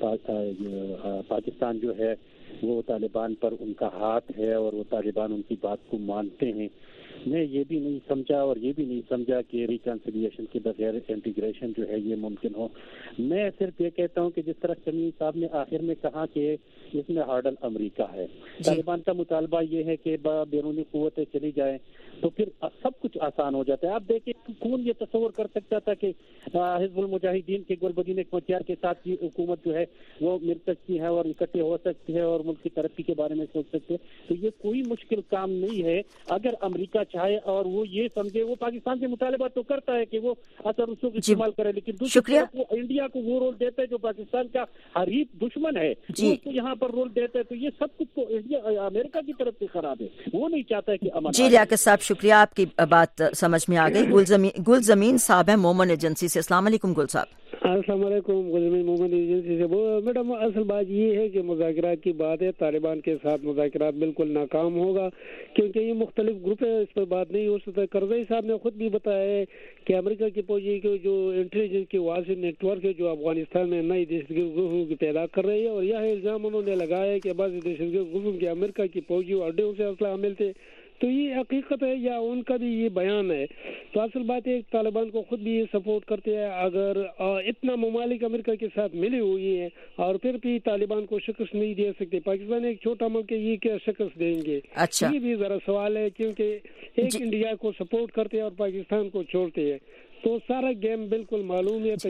پاکستان جو ہے وہ طالبان پر ان کا ہاتھ ہے اور وہ طالبان ان کی بات کو مانتے ہیں. میں یہ بھی نہیں سمجھا اور یہ بھی نہیں سمجھا کہ ریکنسیلیشن کے بغیر انٹیگریشن جو ہے یہ ممکن ہو. میں صرف یہ کہتا ہوں کہ جس طرح سمی صاحب نے آخر میں کہا کہ اس میں ہارڈل امریکہ ہے، طالبان کا مطالبہ یہ ہے کہ بیرونی قوتیں چلی جائیں تو پھر سب کچھ آسان ہو جاتا ہے. آپ دیکھیں کون یہ تصور کر سکتا تھا کہ حزب المجاہدین کے گلبدین اخوتیار کے ساتھ کی حکومت جو ہے وہ مل سکتی ہے اور اکٹھے ہو سکتی ہے اور ملک کی ترقی کے بارے میں سوچ سکتے ہیں. تو یہ کوئی مشکل کام نہیں ہے اگر امریکہ چاہے اور وہ یہ سمجھے. وہ پاکستان سے مطالبہ تو کرتا ہے کہ وہ اثر رسوخ استعمال کرے، لیکن دوسری طرف وہ انڈیا کو وہ رول دیتا ہے جو پاکستان کا حریف دشمن ہے، وہ اس کو یہاں پر رول دیتا ہے. تو یہ سب کچھ تو انڈیا امریکہ کی طرف سے خراب ہے، وہ نہیں چاہتا ہے کہ امن. جی لیاقت صاحب شکریہ، آپ کی بات سمجھ میں آ گئی. گل زمین صاحب ہیں مومن ایجنسی سے. السلام علیکم گل صاحب. السلام علیکم. گل زمین مومن ایجنسی سے. میڈم اصل بات یہ ہے کہ مذاکرات کی بات ہے، طالبان کے ساتھ مذاکرات بالکل ناکام ہوگا کیونکہ یہ مختلف گروپ ہے، اس پر بات نہیں ہو سکتا. کرزئی صاحب نے خود بھی بتایا ہے کہ امریکہ کی فوجی کے جو انٹیلیجنس کی واضح نیٹ ورک ہے جو افغانستان میں نئی دہشت گرد گروہوں کی پیدا کر رہی ہے، اور یہ الزام انہوں نے لگایا ہے کہ بعض دہشت گرد گروہوں کے امریکہ کی فوجی اڈوں سے اسلحہ حامل تھے. تو یہ حقیقت ہے یا ان کا بھی یہ بیان ہے؟ تو اصل بات ہے طالبان کو خود بھی یہ سپورٹ کرتے ہیں. اگر اتنا ممالک امریکہ کے ساتھ ملی ہوئی ہیں اور پھر بھی طالبان کو شکست نہیں دے سکتے، پاکستان ایک چھوٹا ملک ہے، یہ کیا شکست دیں گے؟ اچھا، یہ بھی ذرا سوال ہے کیونکہ ایک انڈیا کو سپورٹ کرتے ہیں اور پاکستان کو چھوڑتے ہیں، تو سارا گیم بالکل معلوم ہے.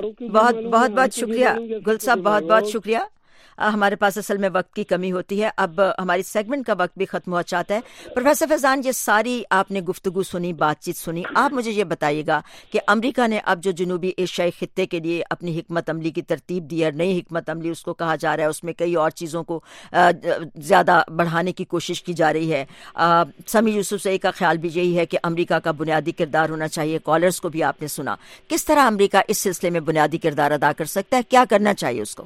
بہت شکریہ گل صاحب، بہت شکریہ. ہمارے پاس اصل میں وقت کی کمی ہوتی ہے، اب ہماری سیگمنٹ کا وقت بھی ختم ہو چاہتا ہے. پروفیسر فیضان، یہ ساری آپ نے گفتگو سنی، بات چیت سنی، آپ مجھے یہ بتائیے گا کہ امریکہ نے اب جو جنوبی ایشیائی خطے کے لیے اپنی حکمت عملی کی ترتیب دی ہے، نئی حکمت عملی اس کو کہا جا رہا ہے، اس میں کئی اور چیزوں کو زیادہ بڑھانے کی کوشش کی جا رہی ہے. سمیع یوسفزئی کا خیال بھی یہی ہے کہ امریکہ کا بنیادی کردار ہونا چاہیے. کالرز کو بھی آپ نے سنا. کس طرح امریکہ اس سلسلے میں بنیادی کردار ادا کر سکتا ہے؟ کیا کرنا چاہیے اس کو؟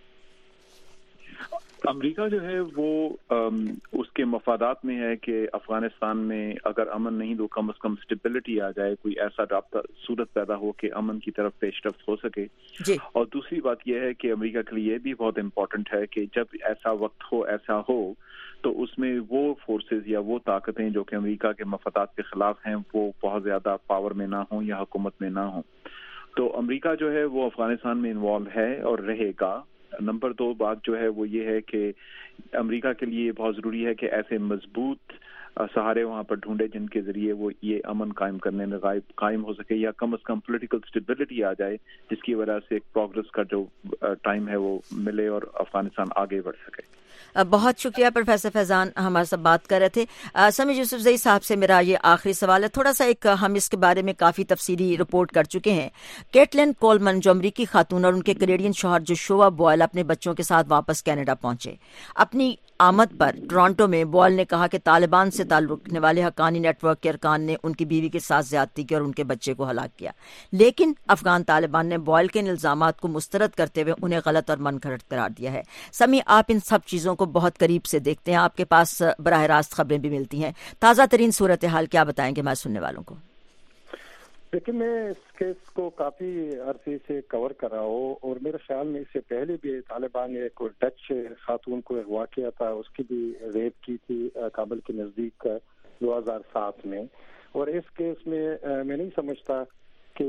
امریکہ جو ہے وہ اس کے مفادات میں ہے کہ افغانستان میں اگر امن نہیں تو کم از کم اسٹیبلٹی آ جائے، کوئی ایسا رابطہ صورت پیدا ہو کہ امن کی طرف پیش رفت ہو سکے. اور دوسری بات یہ ہے کہ امریکہ کے لیے یہ بھی بہت امپورٹنٹ ہے کہ جب ایسا وقت ہو، ایسا ہو، تو اس میں وہ فورسز یا وہ طاقتیں جو کہ امریکہ کے مفادات کے خلاف ہیں وہ بہت زیادہ پاور میں نہ ہوں یا حکومت میں نہ ہوں. تو امریکہ جو ہے وہ افغانستان میں انوالو ہے اور رہے گا. نمبر 2 بات جو ہے وہ یہ ہے کہ امریکہ کے لیے بہت ضروری ہے کہ ایسے مضبوط سہارے وہاں پر ڈھونڈے جن کے ذریعے وہ یہ امن قائم کرنے میں قائم ہو سکے، یا کم از کم پولیٹیکل اسٹیبلٹی آ جائے جس کی وجہ سے ایک پروگرس کا جو ٹائم ہے وہ ملے اور افغانستان آگے بڑھ سکے. بہت شکریہ پروفیسر فیضان، ہمارے ساتھ بات کر رہے تھے. سمیع یوسفزئی صاحب سے میرا یہ آخری سوال ہے، تھوڑا سا ہم اس کے بارے میں کافی تفصیلی رپورٹ کر چکے ہیں. کیٹلن کولمن جو امریکی خاتون اور ان کے کینیڈین شوہر جوشوا بوائل اپنے بچوں کے ساتھ واپس کینیڈا پہنچے. اپنی آمد پر ٹورانٹو میں بوائل نے کہا کہ طالبان سے تعلق رکھنے والے حقانی نیٹ ورک کے ارکان نے ان کی بیوی کے ساتھ زیادتی کی اور ان کے بچے کو ہلاک کیا. لیکن افغان طالبان نے بوائل کے ان الزامات کو مسترد کرتے ہوئے انہیں غلط اور من گھڑت قرار دیا ہے. سمیع، آپ ان سب چیزوں کو بہت قریب سے دیکھتے ہیں، آپ کے پاس براہ راست خبریں بھی ملتی ہیں. تازہ ترین صورتحال کیا بتائیں گے ہمارے سننے والوں کو؟ لیکن میں اس کیس کو کافی عرصے سے کور کر رہا ہوں، اور میرے خیال میں اس سے پہلے بھی طالبان نے ایک ڈچ خاتون کو اغوا کیا تھا، اس کی بھی ریپ کی تھی کابل کے نزدیک 2007 میں. اور اس کیس میں میں نہیں سمجھتا کہ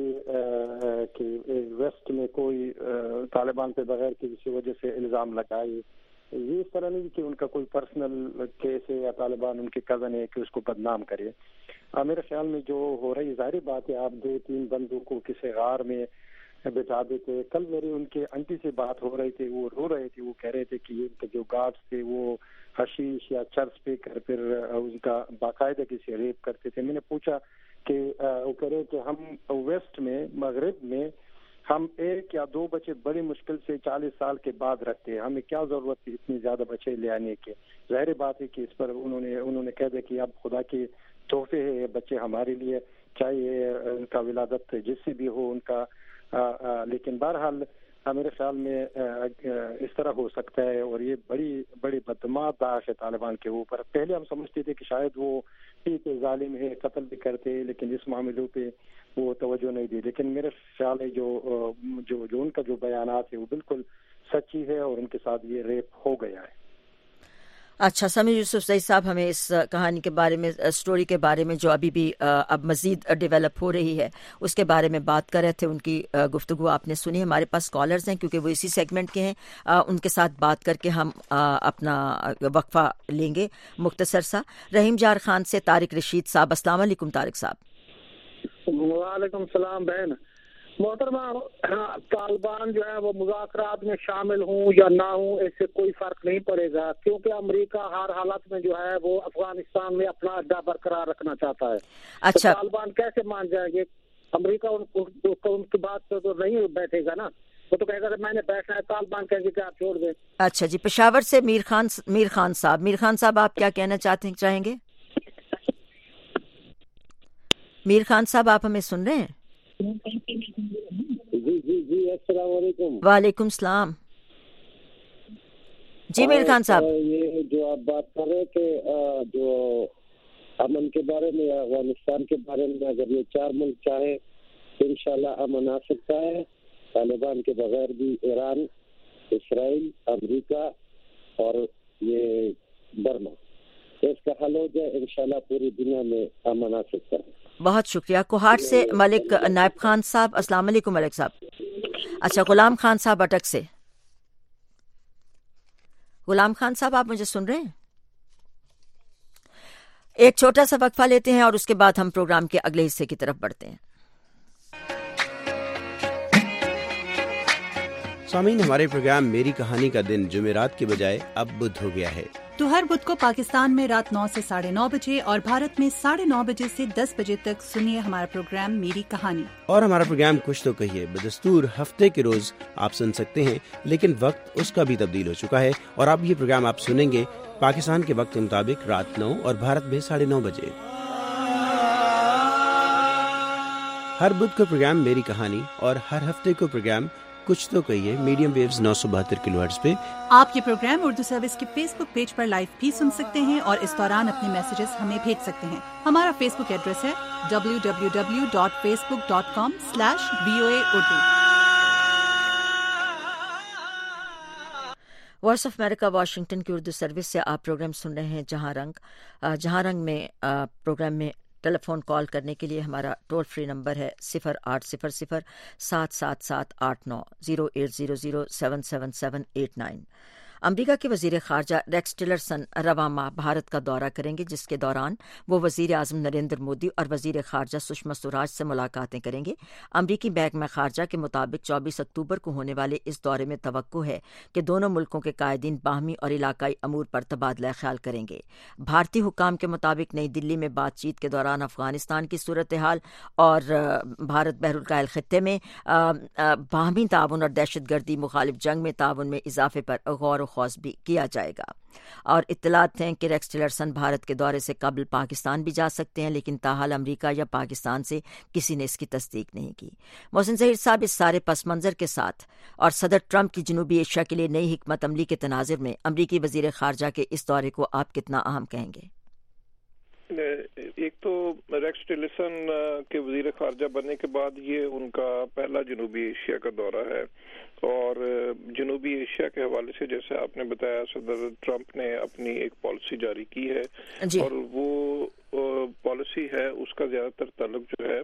ویسٹ میں کوئی طالبان پہ بغیر کسی وجہ سے الزام لگائے. یہ اس طرح نہیں کہ ان کا کوئی پرسنل کیس ہے یا طالبان ان کے کزن ہے کہ اس کو بدنام کرے. میرے خیال میں جو ہو رہی ظاہری بات ہے، آپ 2-3 بندوں کو کسی غار میں بٹھا دیتے. کل میری ان کے آنٹی سے بات ہو رہی تھی, وہ رو رہے تھے, وہ کہہ رہے تھے کہ ان کے جو گارڈز تھے وہ حشیش یا چرس پہ کر پھر ان کا باقاعدگی سے ریپ کرتے تھے. میں نے پوچھا کہ وہ کہہ رہے کہ ہم ویسٹ میں, مغرب میں ہم 1 یا 2 بچے بڑی مشکل سے 40 سال کے بعد رکھتے ہیں, ہمیں کیا ضرورت تھی اتنے زیادہ بچے لے آنے کے. ظاہر بات ہے کہ اس پر انہوں نے کہہ دیا کہ اب خدا کے تحفے ہے بچے ہمارے لیے, چاہے ان کا ولادت جس سے بھی ہو ان کا. لیکن بہرحال میرے خیال میں اس طرح ہو سکتا ہے, اور یہ بڑی بدمعاش داعش ہے طالبان کے اوپر. پہلے ہم سمجھتے تھے کہ شاید وہ ٹھیک ہے ظالم ہے, قتل بھی کرتے, لیکن اس معاملے پہ وہ توجہ نہیں دی. لیکن میرے خیال ہے جو ان کا جو بیانات ہے وہ بالکل سچی ہے, اور ان کے ساتھ یہ ریپ ہو گیا ہے. اچھا, سمیع یوسف سعید صاحب, ہمیں اس کہانی کے بارے میں, اسٹوری کے بارے میں جو ابھی بھی اب مزید ڈیولپ ہو رہی ہے اس کے بارے میں بات کر رہے تھے. ان کی گفتگو آپ نے سنی. ہمارے پاس کالرز ہیں کیونکہ وہ اسی سیگمنٹ کے ہیں, ان کے ساتھ بات کر کے ہم اپنا وقفہ لیں گے مختصر سا. رحیم جار خان سے طارق رشید صاحب. السلام علیکم طارق صاحب. وعلیکم السلام بہن. محترمہ, طالبان جو ہے وہ مذاکرات میں شامل ہوں یا نہ ہوں اس سے کوئی فرق نہیں پڑے گا, کیونکہ امریکہ ہر حالت میں جو ہے وہ افغانستان میں اپنا اڈا برقرار رکھنا چاہتا ہے. اچھا, طالبان کیسے مان جائیں گے؟ امریکہ ان کی بات تو نہیں بیٹھے گا نا, وہ تو کہے گا کہ میں نے بیٹھنا ہے. طالبان کہیں گے کہ آپ چھوڑ دیں. اچھا جی, پشاور سے میر خان صاحب آپ کیا کہنا چاہیں گے؟ میر خان صاحب آپ ہمیں سن رہے ہیں؟ جی السلام علیکم. وعلیکم السلام. جی میر خان صاحب, یہ جو آپ بات کر رہے تھے جو امن کے بارے میں, افغانستان کے بارے میں, اگر یہ 4 ملک چاہے تو انشاءاللہ امن آ سکتا ہے. طالبان کے بغیر بھی ایران, اسرائیل, امریکہ اور یہ برما, اس کا حل ہو جائے انشاءاللہ پوری دنیا میں امن آ سکتا ہے. بہت شکریہ. کوہاٹ سے ملک نائب خان صاحب. السلام علیکم ملک صاحب. اچھا, غلام خان صاحب اٹک سے. غلام خان صاحب آپ مجھے سن رہے ہیں؟ ایک چھوٹا سا وقفہ لیتے ہیں اور اس کے بعد ہم پروگرام کے اگلے حصے کی طرف بڑھتے ہیں. سامعین, ہمارے پروگرام میری کہانی کا دن جمعرات کے بجائے اب بدھ ہو گیا ہے. تو ہر بدھ کو پاکستان میں رات 9 سے 9:30 بجے اور بھارت میں 9:30 بجے سے 10 بجے تک سنیے ہمارا پروگرام میری کہانی. اور ہمارا پروگرام کچھ تو کہیے بدستور ہفتے کے روز آپ سن سکتے ہیں, لیکن وقت اس کا بھی تبدیل ہو چکا ہے, اور اب یہ پروگرام آپ سنیں گے پاکستان کے وقت کے مطابق رات 9 اور بھارت میں 9:30 بجے. ہر بدھ کو پروگرام میری کہانی اور ہر ہفتے کو پروگرام کچھ تو کہیے میڈیم ویوز 972 کلو ہرٹز پہ. آپ یہ پروگرام اردو سروس کے فیس بک پیج پر لائیو بھی سن سکتے ہیں اور اس دوران اپنے میسیجز ہمیں بھیج سکتے ہیں. ہمارا فیس بک ایڈریس ہے www.facebook.com/VOA Urdu. Voice of America Washington کی اردو سروس سے آپ پروگرام سن رہے ہیں جہاں رنگ میں. پروگرام میں ٹیلی فون کال کرنے کے لیے ہمارا ٹول فری نمبر ہے 0800-777-89 0800-777-89. امریکہ کے وزیر خارجہ ریکس ٹلرسن رواں ماہ بھارت کا دورہ کریں گے, جس کے دوران وہ وزیر اعظم نریندر مودی اور وزیر خارجہ سشما سوراج سے ملاقاتیں کریں گے. امریکی محکمہ خارجہ کے مطابق 24 اکتوبر کو ہونے والے اس دورے میں توقع ہے کہ دونوں ملکوں کے قائدین باہمی اور علاقائی امور پر تبادلہ خیال کریں گے. بھارتی حکام کے مطابق نئی دلی میں بات چیت کے دوران افغانستان کی صورتحال اور بھارت بحر الکاہل خطے میں باہمی تعاون اور دہشت گردی مخالف جنگ میں تعاون میں اضافے پر غور و خوض بھی کیا جائے گا. اور اطلاعات ہیں کہ ریکس ٹلرسن بھارت کے دورے سے قبل پاکستان بھی جا سکتے ہیں, لیکن تاحال امریکہ یا پاکستان سے کسی نے اس کی تصدیق نہیں کی. محسن ظہیر صاحب, اس سارے پس منظر کے ساتھ اور صدر ٹرمپ کی جنوبی ایشیا کے لیے نئی حکمت عملی کے تناظر میں امریکی وزیر خارجہ کے اس دورے کو آپ کتنا اہم کہیں گے؟ ایک تو ریکس ٹلرسن کے وزیر خارجہ بننے کے بعد یہ ان کا پہلا جنوبی ایشیا کا دورہ ہے, اور جنوبی ایشیا کے حوالے سے جیسے آپ نے بتایا صدر ٹرمپ نے اپنی ایک پالیسی جاری کی ہے, اور وہ پالیسی ہے اس کا زیادہ تر تعلق جو ہے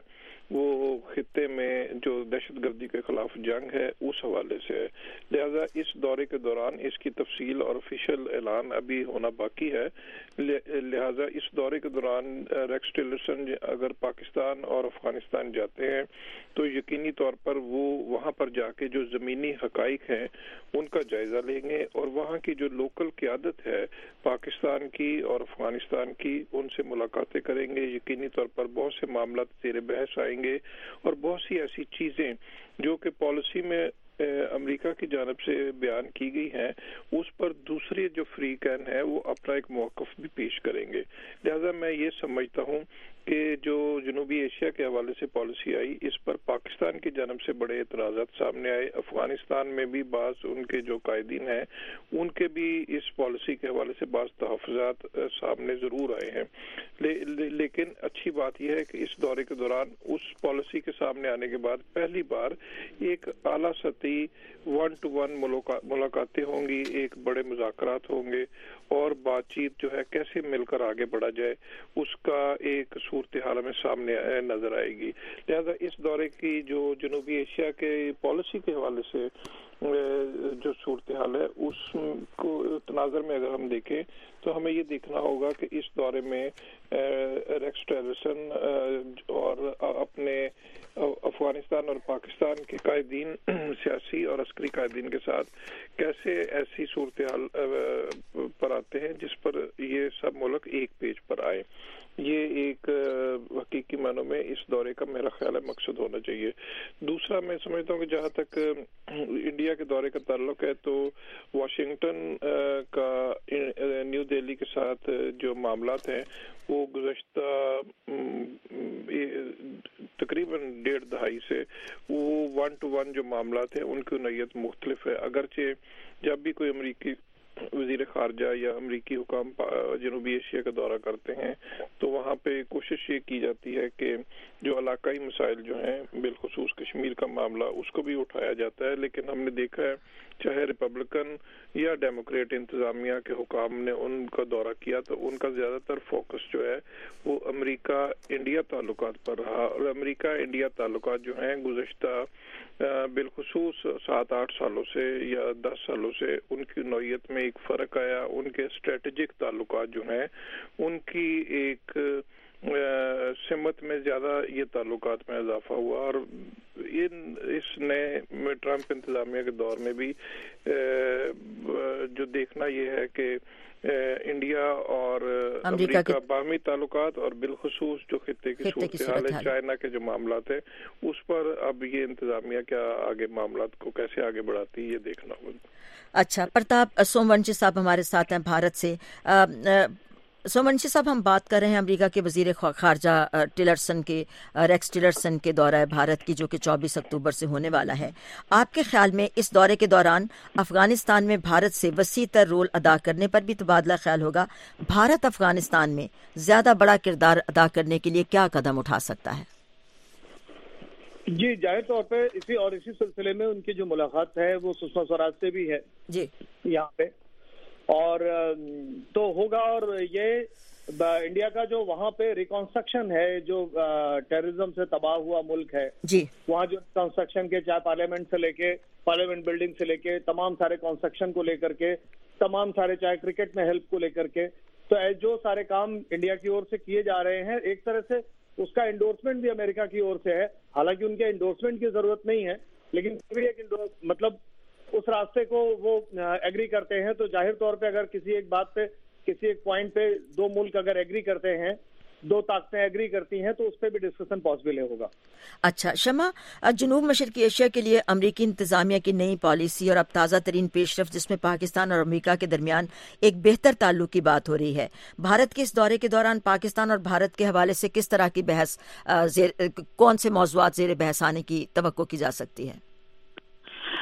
وہ خطے میں جو دہشت گردی کے خلاف جنگ ہے اس حوالے سے ہے. لہذا اس دورے کے دوران اس کی تفصیل اور آفیشیل اعلان ابھی ہونا باقی ہے. لہذا اس دورے کے دوران ریکس ٹیلرسن اگر پاکستان اور افغانستان جاتے ہیں تو یقینی طور پر وہ وہاں پر جا کے جو زمینی حقائق ہیں ان کا جائزہ لیں گے اور وہاں کی جو لوکل قیادت ہے پاکستان کی اور افغانستان کی ان سے ملاقاتیں کریں گے. یقینی طور پر بہت سے معاملات زیر بحث آئیں گے اور بہت سی ایسی چیزیں جو کہ پالیسی میں امریکہ کی جانب سے بیان کی گئی ہیں اس پر دوسرے جو فریقین ہیں وہ اپنا ایک موقف بھی پیش کریں گے. لہذا میں یہ سمجھتا ہوں کہ جو جنوبی ایشیا کے حوالے سے پالیسی آئی اس پر پاکستان کی جانب سے بڑے اعتراضات سامنے آئے. افغانستان میں بھی بعض ان کے جو قائدین ہیں ان کے بھی اس پالیسی کے حوالے سے بعض تحفظات سامنے ضرور آئے ہیں. لیکن اچھی بات یہ ہے کہ اس دورے کے دوران اس پالیسی کے سامنے آنے کے بعد پہلی بار ایک اعلیٰ سطحی 1-to-1 ملاقاتیں ہوں گی, ایک بڑے مذاکرات ہوں گے اور بات چیت جو ہے کیسے مل کر آگے بڑھا جائے اس کا ایک صورتحال میں سامنے نظر آئے گی. لہذا اس دورے کی جو جنوبی ایشیا کے پالیسی کے حوالے سے جو صورتحال ہے اس کو تناظر میں اگر ہم دیکھیں تو ہمیں یہ دیکھنا ہوگا کہ اس دورے میں ریکس ٹیلرسن اور اپنے افغانستان اور پاکستان کے قائدین سیاسی اور عسکری قائدین کے ساتھ کیسے ایسی صورتحال پر آتے ہیں جس پر یہ سب ملک ایک پیج پر آئے. یہ ایک حقیقی معنوں میں اس دورے کا میرا خیال ہے مقصد ہونا چاہیے. دوسرا میں سمجھتا ہوں کہ جہاں تک انڈیا کے دورے کا تعلق ہے تو واشنگٹن کا نیو دہلی کے ساتھ جو معاملات ہیں وہ گزشتہ تقریباً 1.5 دہائی سے وہ 1-to-1 جو معاملات ہیں ان کی نوعیت مختلف ہے. اگرچہ جب بھی کوئی امریکی وزیر خارجہ یا امریکی حکام جنوبی ایشیا کا دورہ کرتے ہیں تو وہاں پہ کوشش یہ کی جاتی ہے کہ جو علاقائی مسائل جو ہیں بالخصوص کشمیر کا معاملہ اس کو بھی اٹھایا جاتا ہے. لیکن ہم نے دیکھا ہے چاہے ریپبلکن یا ڈیموکریٹ انتظامیہ کے حکام نے ان کا دورہ کیا تو ان کا زیادہ تر فوکس جو ہے وہ امریکہ انڈیا تعلقات پر رہا اور امریکہ انڈیا تعلقات جو ہیں گزشتہ بالخصوص 7-8 سالوں سے یا 10 سالوں سے ان کی نوعیت میں ایک فرق آیا. ان کے اسٹریٹجک تعلقات جو ہیں ان کی ایک سمت میں زیادہ یہ تعلقات میں اضافہ ہوا اور اس نئے ٹرمپ انتظامیہ کے دور میں بھی جو دیکھنا یہ ہے کہ انڈیا اور امریکہ کا باہمی تعلقات اور بالخصوص جو خطے کی صورتحال ہے چائنا کے جو معاملات ہیں اس پر اب یہ انتظامیہ کیا آگے معاملات کو کیسے آگے بڑھاتی ہے یہ دیکھنا ہوگا. اچھا پرتاپ سومونشی صاحب ہمارے ساتھ ہیں بھارت سے. سومونشی صاحب ہم بات کر رہے ہیں امریکہ کے وزیر خارجہ ریکس ٹیلرسن کے دورہ بھارت کی جو کہ 24 اکتوبر سے ہونے والا ہے. آپ کے خیال میں اس دورے کے دوران افغانستان میں بھارت سے وسیع تر رول ادا کرنے پر بھی تبادلہ خیال ہوگا. بھارت افغانستان میں زیادہ بڑا کردار ادا کرنے کے لیے کیا قدم اٹھا سکتا ہے؟ جی ظاہر طور پہ اسی سلسلے میں ان کی جو ملاقات ہے وہ سشما سوراج سے بھی ہے جی یہاں پہ اور تو ہوگا. اور یہ انڈیا کا جو وہاں پہ ریکنسٹرکشن ہے جو ٹیررزم سے تباہ ہوا ملک ہے جی وہاں جو کنسٹرکشن کے چاہے پارلیمنٹ بلڈنگ سے لے کے تمام سارے کنسٹرکشن کو لے کر کے تمام سارے چاہے کرکٹ میں ہیلپ کو لے کر کے تو جو سارے کام انڈیا کی اور سے کیے جا رہے ہیں ایک طرح سے اس کا انڈورسمنٹ بھی امریکہ کی اور سے ہے. حالانکہ ان کے انڈورسمنٹ کی ضرورت نہیں ہے لیکن مطلب اس راستے کو وہ ایگری کرتے ہیں. تو ظاہر طور پہ اگر کسی ایک بات پہ کسی ایک پوائنٹ پہ دو ملک اگر ایگری کرتے ہیں دو طاقتیں ایگری کرتی ہیں تو اس پہ بھی ڈسکشن پاسبل ہوگا. اچھا شمع جنوب مشرقی ایشیا کے لیے امریکی انتظامیہ کی نئی پالیسی اور اب تازہ ترین پیش رفت جس میں پاکستان اور امریکہ کے درمیان ایک بہتر تعلق کی بات ہو رہی ہے. بھارت کے اس دورے کے دوران پاکستان اور بھارت کے حوالے سے کس طرح کی بحث کون سے موضوعات زیر بحث آنے کی توقع کی جا سکتی ہے؟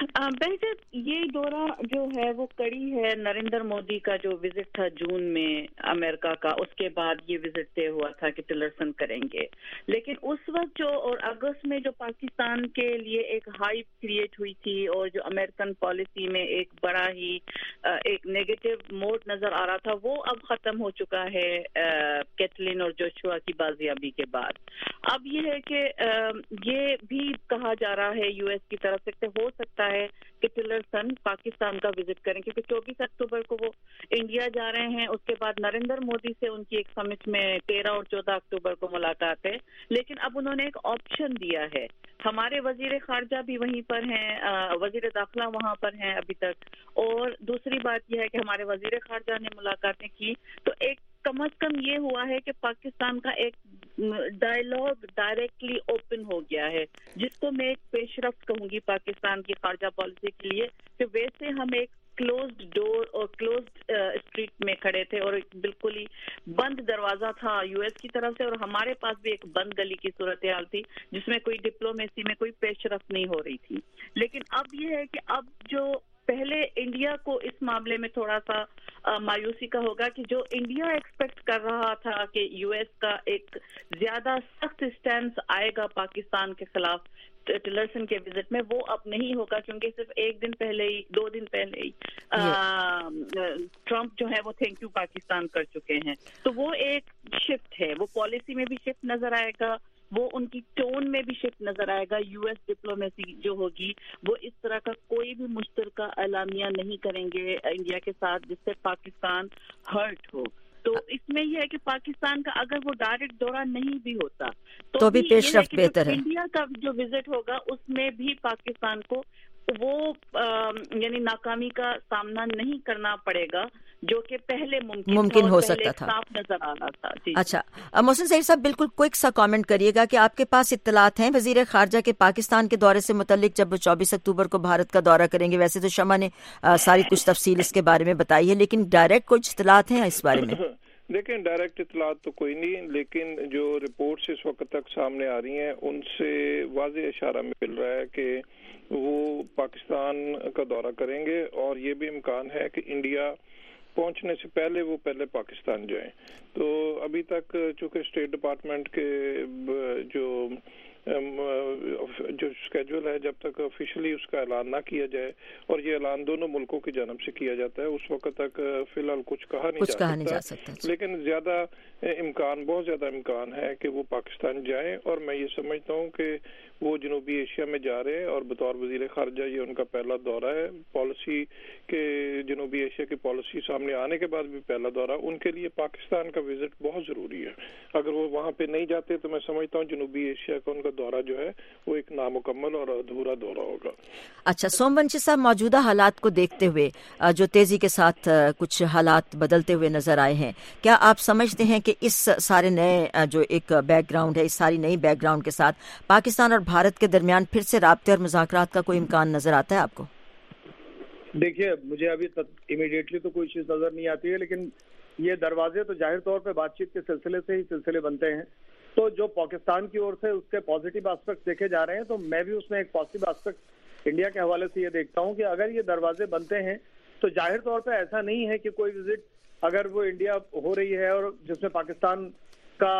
بہتر یہ دورہ جو ہے وہ کڑی ہے نریندر مودی کا جو وزٹ تھا جون میں امریکہ کا، اس کے بعد یہ وزٹ طے ہوا تھا کہ ٹلرسن کریں گے، لیکن اس وقت جو اور اگست میں جو پاکستان کے لیے ایک ہائپ کریٹ ہوئی تھی اور جو امریکن پالیسی میں ایک بڑا ہی ایک نیگیٹو موڈ نظر آ رہا تھا، وہ اب ختم ہو چکا ہے کیتلین اور جوشوا کی بازیابی کے بعد۔ اب یہ ہے کہ یہ بھی کہا جا رہا ہے یو ایس کی طرف سے کہ ہو سکتا ہے کہ ٹلرسن پاکستان کا وزٹ کریں، کیونکہ 24 اکتوبر کو وہ انڈیا جا رہے ہیں، اس کے بعد نریندر مودی سے ان کی ایک سمٹ میں 13 اور 14 اکتوبر کو ملاقات ہے، لیکن اب انہوں نے ایک آپشن دیا ہے۔ ہمارے وزیر خارجہ بھی وہیں پر ہیں، وزیر داخلہ وہاں پر ہیں ابھی تک، اور دوسری بات یہ ہے کہ ہمارے وزیر خارجہ نے ملاقاتیں کی، تو ایک کم از کم یہ ہوا ہے کہ پاکستان کا ایک ڈائیلاگ ڈائریکٹلی اوپن ہو گیا ہے، جس کو میں ایک پیش رفت کہوں گی پاکستان کی خارجہ پالیسی کے لیے، کہ ویسے ہم ایک کلوزڈ ڈور اور کلوزڈ اسٹریٹ میں کھڑے تھے اور ایک بالکل ہی بند دروازہ تھا یو ایس کی طرف سے، اور ہمارے پاس بھی ایک بند گلی کی صورتحال تھی جس میں کوئی ڈپلومیسی میں کوئی پیش رفت نہیں ہو رہی تھی۔ لیکن اب یہ ہے کہ اب جو پہلے انڈیا کو اس معاملے میں تھوڑا سا مایوسی کا ہوگا کہ جو انڈیا ایکسپیکٹ کر رہا تھا کہ یو ایس کا ایک زیادہ سخت اسٹینس آئے گا پاکستان کے خلاف ٹلرسن کے وزٹ میں، وہ اب نہیں ہوگا، کیونکہ صرف ایک دن پہلے ہی 2 دن پہلے ہی ٹرمپ جو ہے وہ تھینک یو پاکستان کر چکے ہیں، تو وہ ایک شفٹ ہے، وہ پالیسی میں بھی شفٹ نظر آئے گا، وہ ان کی ٹون میں بھی شفٹ نظر آئے گا۔ یو ایس ڈپلومیسی جو ہوگی وہ اس طرح کا کوئی بھی مشترکہ اعلامیہ نہیں کریں گے انڈیا کے ساتھ جس سے پاکستان ہرٹ ہو۔ تو اس میں یہ ہے کہ پاکستان کا اگر وہ ڈائریکٹ دورہ نہیں بھی ہوتا تو بھی پیش رفت بہتر ہے۔ انڈیا کا جو وزٹ ہوگا اس میں بھی پاکستان کو وہ یعنی ناکامی کا سامنا نہیں کرنا پڑے گا جو کہ پہلے ممکن ہو سکتا تھا، صاف نظر آ رہا تھا۔ جی اچھا محسن سعید صاحب، بالکل کوئک سا کامنٹ کریے گا کہ آپ کے پاس اطلاعات ہیں وزیر خارجہ کے پاکستان کے دورے سے متعلق، جب وہ 24 اکتوبر کو بھارت کا دورہ کریں گے؟ ویسے تو شمع نے ساری کچھ تفصیل اس کے بارے میں بتائی ہے، لیکن ڈائریکٹ کچھ اطلاعات ہیں اس بارے میں؟ دیکھیں ڈائریکٹ اطلاعات تو کوئی نہیں، لیکن جو رپورٹس اس وقت تک سامنے آ رہی ہیں ان سے واضح اشارہ مل رہا ہے کہ وہ پاکستان کا دورہ کریں گے، اور یہ بھی امکان ہے کہ انڈیا پہنچنے سے پہلے وہ پہلے پاکستان جائیں۔ تو ابھی تک چونکہ اسٹیٹ ڈپارٹمنٹ کے جو اسکیجول ہے، جب تک آفیشلی اس کا اعلان نہ کیا جائے، اور یہ اعلان دونوں ملکوں کی جانب سے کیا جاتا ہے، اس وقت تک فی الحال کچھ کہا نہیں جا سکتا، لیکن بہت زیادہ امکان ہے کہ وہ پاکستان جائیں، اور میں یہ سمجھتا ہوں کہ وہ جنوبی ایشیا میں جا رہے ہیں، اور بطور وزیر خارجہ یہ ان کا پہلا دورہ ہے۔ پالیسی کے جنوبی ایشیا کی پالیسی سامنے آنے کے بعد بھی پہلا دورہ، ان کے لیے پاکستان کا وزٹ بہت ضروری ہے۔ اگر وہ وہاں پہ نہیں جاتے تو میں سمجھتا ہوں جنوبی ایشیا کا ان کا دورہ جو ہے وہ ایک نامکمل اور ادھورا دورہ ہوگا۔ اچھا سومونشی صاحب، موجودہ حالات کو دیکھتے ہوئے جو تیزی کے ساتھ کچھ حالات بدلتے ہوئے نظر آئے ہیں، کیا آپ سمجھتے ہیں کہ اس سارے نئے جو ایک بیک گراؤنڈ ہے، اس ساری نئی بیک گراؤنڈ کے ساتھ پاکستان اور بھارت کے درمیان پھر سے رابطے اور مذاکرات کا کوئی امکان نظر آتا ہے آپ کو؟ دیکھیے مجھے ابھی امیڈیٹلی تو کوئی چیز نظر نہیں آتی ہے، لیکن یہ دروازے تو ظاہر طور پہ بات چیت کے سلسلے سے ہی سلسلے بنتے ہیں، تو جو پاکستان کی اور سے اس کے پازیٹیو آسپیکٹ دیکھے جا رہے ہیں، تو میں بھی اس میں ایک پازیٹیو آسپیکٹ انڈیا کے حوالے سے یہ دیکھتا ہوں کہ اگر یہ دروازے بنتے ہیں تو ظاہر طور پہ ایسا نہیں ہے کہ کوئی وزٹ اگر وہ انڈیا ہو رہی ہے اور جس میں پاکستان کا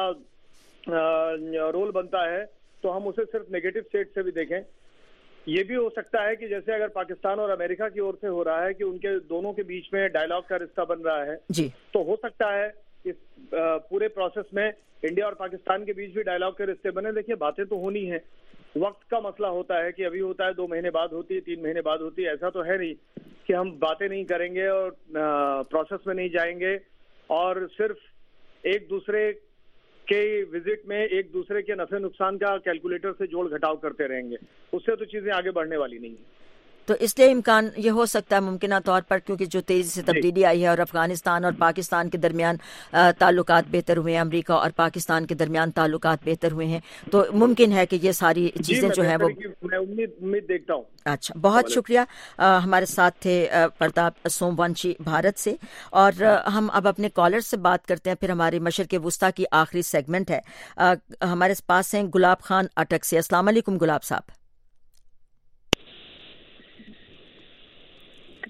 رول بنتا ہے تو ہم اسے صرف نیگیٹو سائڈ سے بھی دیکھیں۔ یہ بھی ہو سکتا ہے کہ جیسے اگر پاکستان اور امریکہ کی اور سے ہو رہا ہے کہ ان کے دونوں کے بیچ میں ڈائیلاگ کا رشتہ بن رہا ہے، تو ہو سکتا ہے اس پورے پروسیس میں انڈیا اور پاکستان کے بیچ بھی ڈائیلاگ کے رشتے بنے۔ دیکھیے باتیں تو ہونی ہیں، وقت کا مسئلہ ہوتا ہے کہ ابھی ہوتا ہے 2 مہینے بعد ہوتی ہے، 3 مہینے بعد ہوتی ہے، ایسا تو ہے نہیں کہ ہم باتیں نہیں کریں گے اور پروسیس میں نہیں جائیں گے اور صرف ایک دوسرے کے وزٹ میں ایک دوسرے کے نفع نقصان کا کیلکولیٹر سے جوڑ گھٹاؤ کرتے رہیں گے، اس سے تو چیزیں آگے بڑھنے والی نہیں ہیں۔ تو اس لیے امکان یہ ہو سکتا ہے ممکنہ طور پر، کیونکہ جو تیزی سے تبدیلی آئی ہے اور افغانستان اور پاکستان کے درمیان تعلقات بہتر ہوئے ہیں، امریکہ اور پاکستان کے درمیان تعلقات بہتر ہوئے ہیں، تو ممکن ہے کہ یہ ساری چیزیں جو ہیں وہ میں امید دیکھتا ہوں۔ اچھا بہت شکریہ، ہمارے ساتھ تھے پرتاپ سومونشی بھارت سے، اور ہم اب اپنے کالر سے بات کرتے ہیں، پھر ہماری مشرق وسطیٰ کی آخری سیگمنٹ ہے۔ ہمارے پاس ہیں گلاب خان اٹک سے۔ السلام علیکم گلاب صاحب۔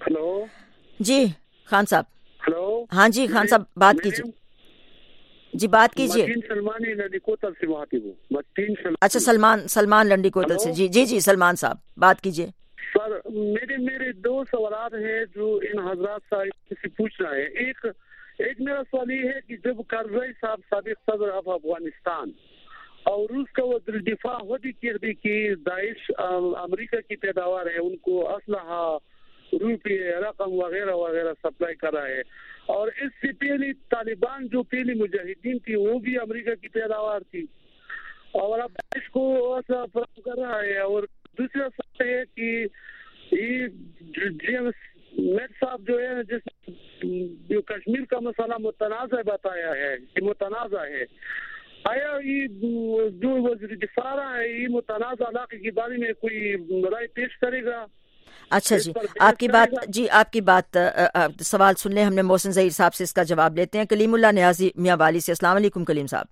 हेलो जी खान साहब। हेलो हाँ जी खान साहब बात कीजिए जी, बात कीजिए। सलमानी लंडी कोतल से बात हूँ। अच्छा सलमान लंडी कोतल से। जी जी जी सलमान साहब बात कीजिए। सर मेरे दो सवाल हैं जो इन हजरात से पूछना है। एक मेरा सवाल ये है कि जब करज़ई साहब साबिक सदर ऑफ अफगानिस्तान और रूस का वो दिफा होती कि दाइश अमेरिका की पैदावार है, उनको असलहा रुपये रकम वगैरह वगैरह सप्लाई कर रहा है, और इससे पहले तालिबान जो पहली मुजाहिदीन थी वो भी अमेरिका की पैदावार थी, और अब दाइश को असलहा फराहम कर रहा है। और दूसरा सवाल है कि ये जेम्स मेट साहब जो है जो कश्मीर का मसला मुतनाज़ा बताया है कि मुतनाज़ा है, आया ये जो वज़ीर दिफा रहा है ये मुतनाज़ा इलाके के बारे में कोई राय पेश करेगा? अच्छा जी आपकी बात सवाल सुन लें, हमने मोहसिन ज़हीर साहब से इसका जवाब लेते हैं। कलीमुल्लाह नियाज़ी मियां वाली से। अस्सलाम वालेकुम कलीम साहब।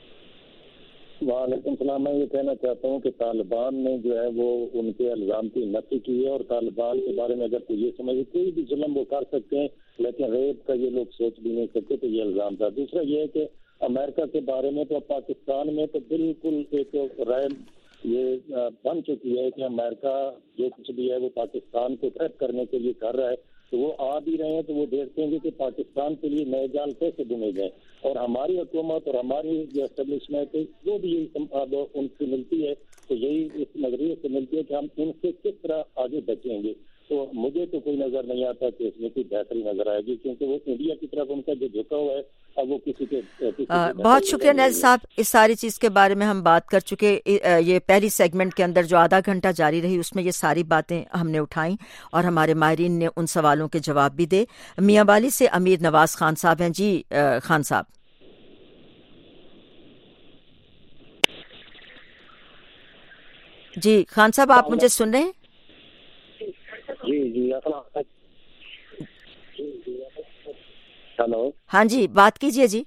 वालेकुम सलाम। मैं ये कहना चाहता हूँ कि तालिबान ने जो है वो उनके इल्ज़ाम की नफी की है, और तालिबान के बारे में अगर कोई ये समझे कोई भी जुल्म वो कर सकते हैं, लेकिन रेप का ये लोग सोच भी नहीं सकते, तो ये इल्ज़ाम था। दूसरा ये है कि अमेरिका के बारे में तो पाकिस्तान में तो बिल्कुल एक राय ये बन चुकी है कि अमेरिका जो कुछ भी है वो पाकिस्तान को थ्रेट करने के लिए कर रहा है, तो वो आ भी रहे हैं तो वो देखते हैं कि पाकिस्तान के लिए नए जाल कैसे बुने जाए, और हमारी हुकूमत और हमारी जो एस्टेब्लिशमेंट है वो भी यही उनसे मिलती है, तो यही इस नजरिए से मिलती है कि हम उनसे किस तरह आगे बचेंगे। तो मुझे तो कोई नजर नहीं आता कि इसमें कोई बेहतरी नजर आएगी, क्योंकि वो इंडिया की तरफ उनका जो झुकाव है अब वो किसी बहुत शुक्रिया नैल साहब, इस सारी चीज़ के बारे में हम बात कर चुके। ये पहली सेगमेंट के अंदर जो आधा घंटा जारी रही उसमें ये सारी बातें हमने उठाई और हमारे माहिरीन ने उन सवालों के जवाब भी दे। मियां वाली से अमीर नवाज खान साहब हैं। जी खान साहब। जी खान साहब आप मुझे सुन रहे हैं? जी हेलो। हाँ जी बात कीजिए जी।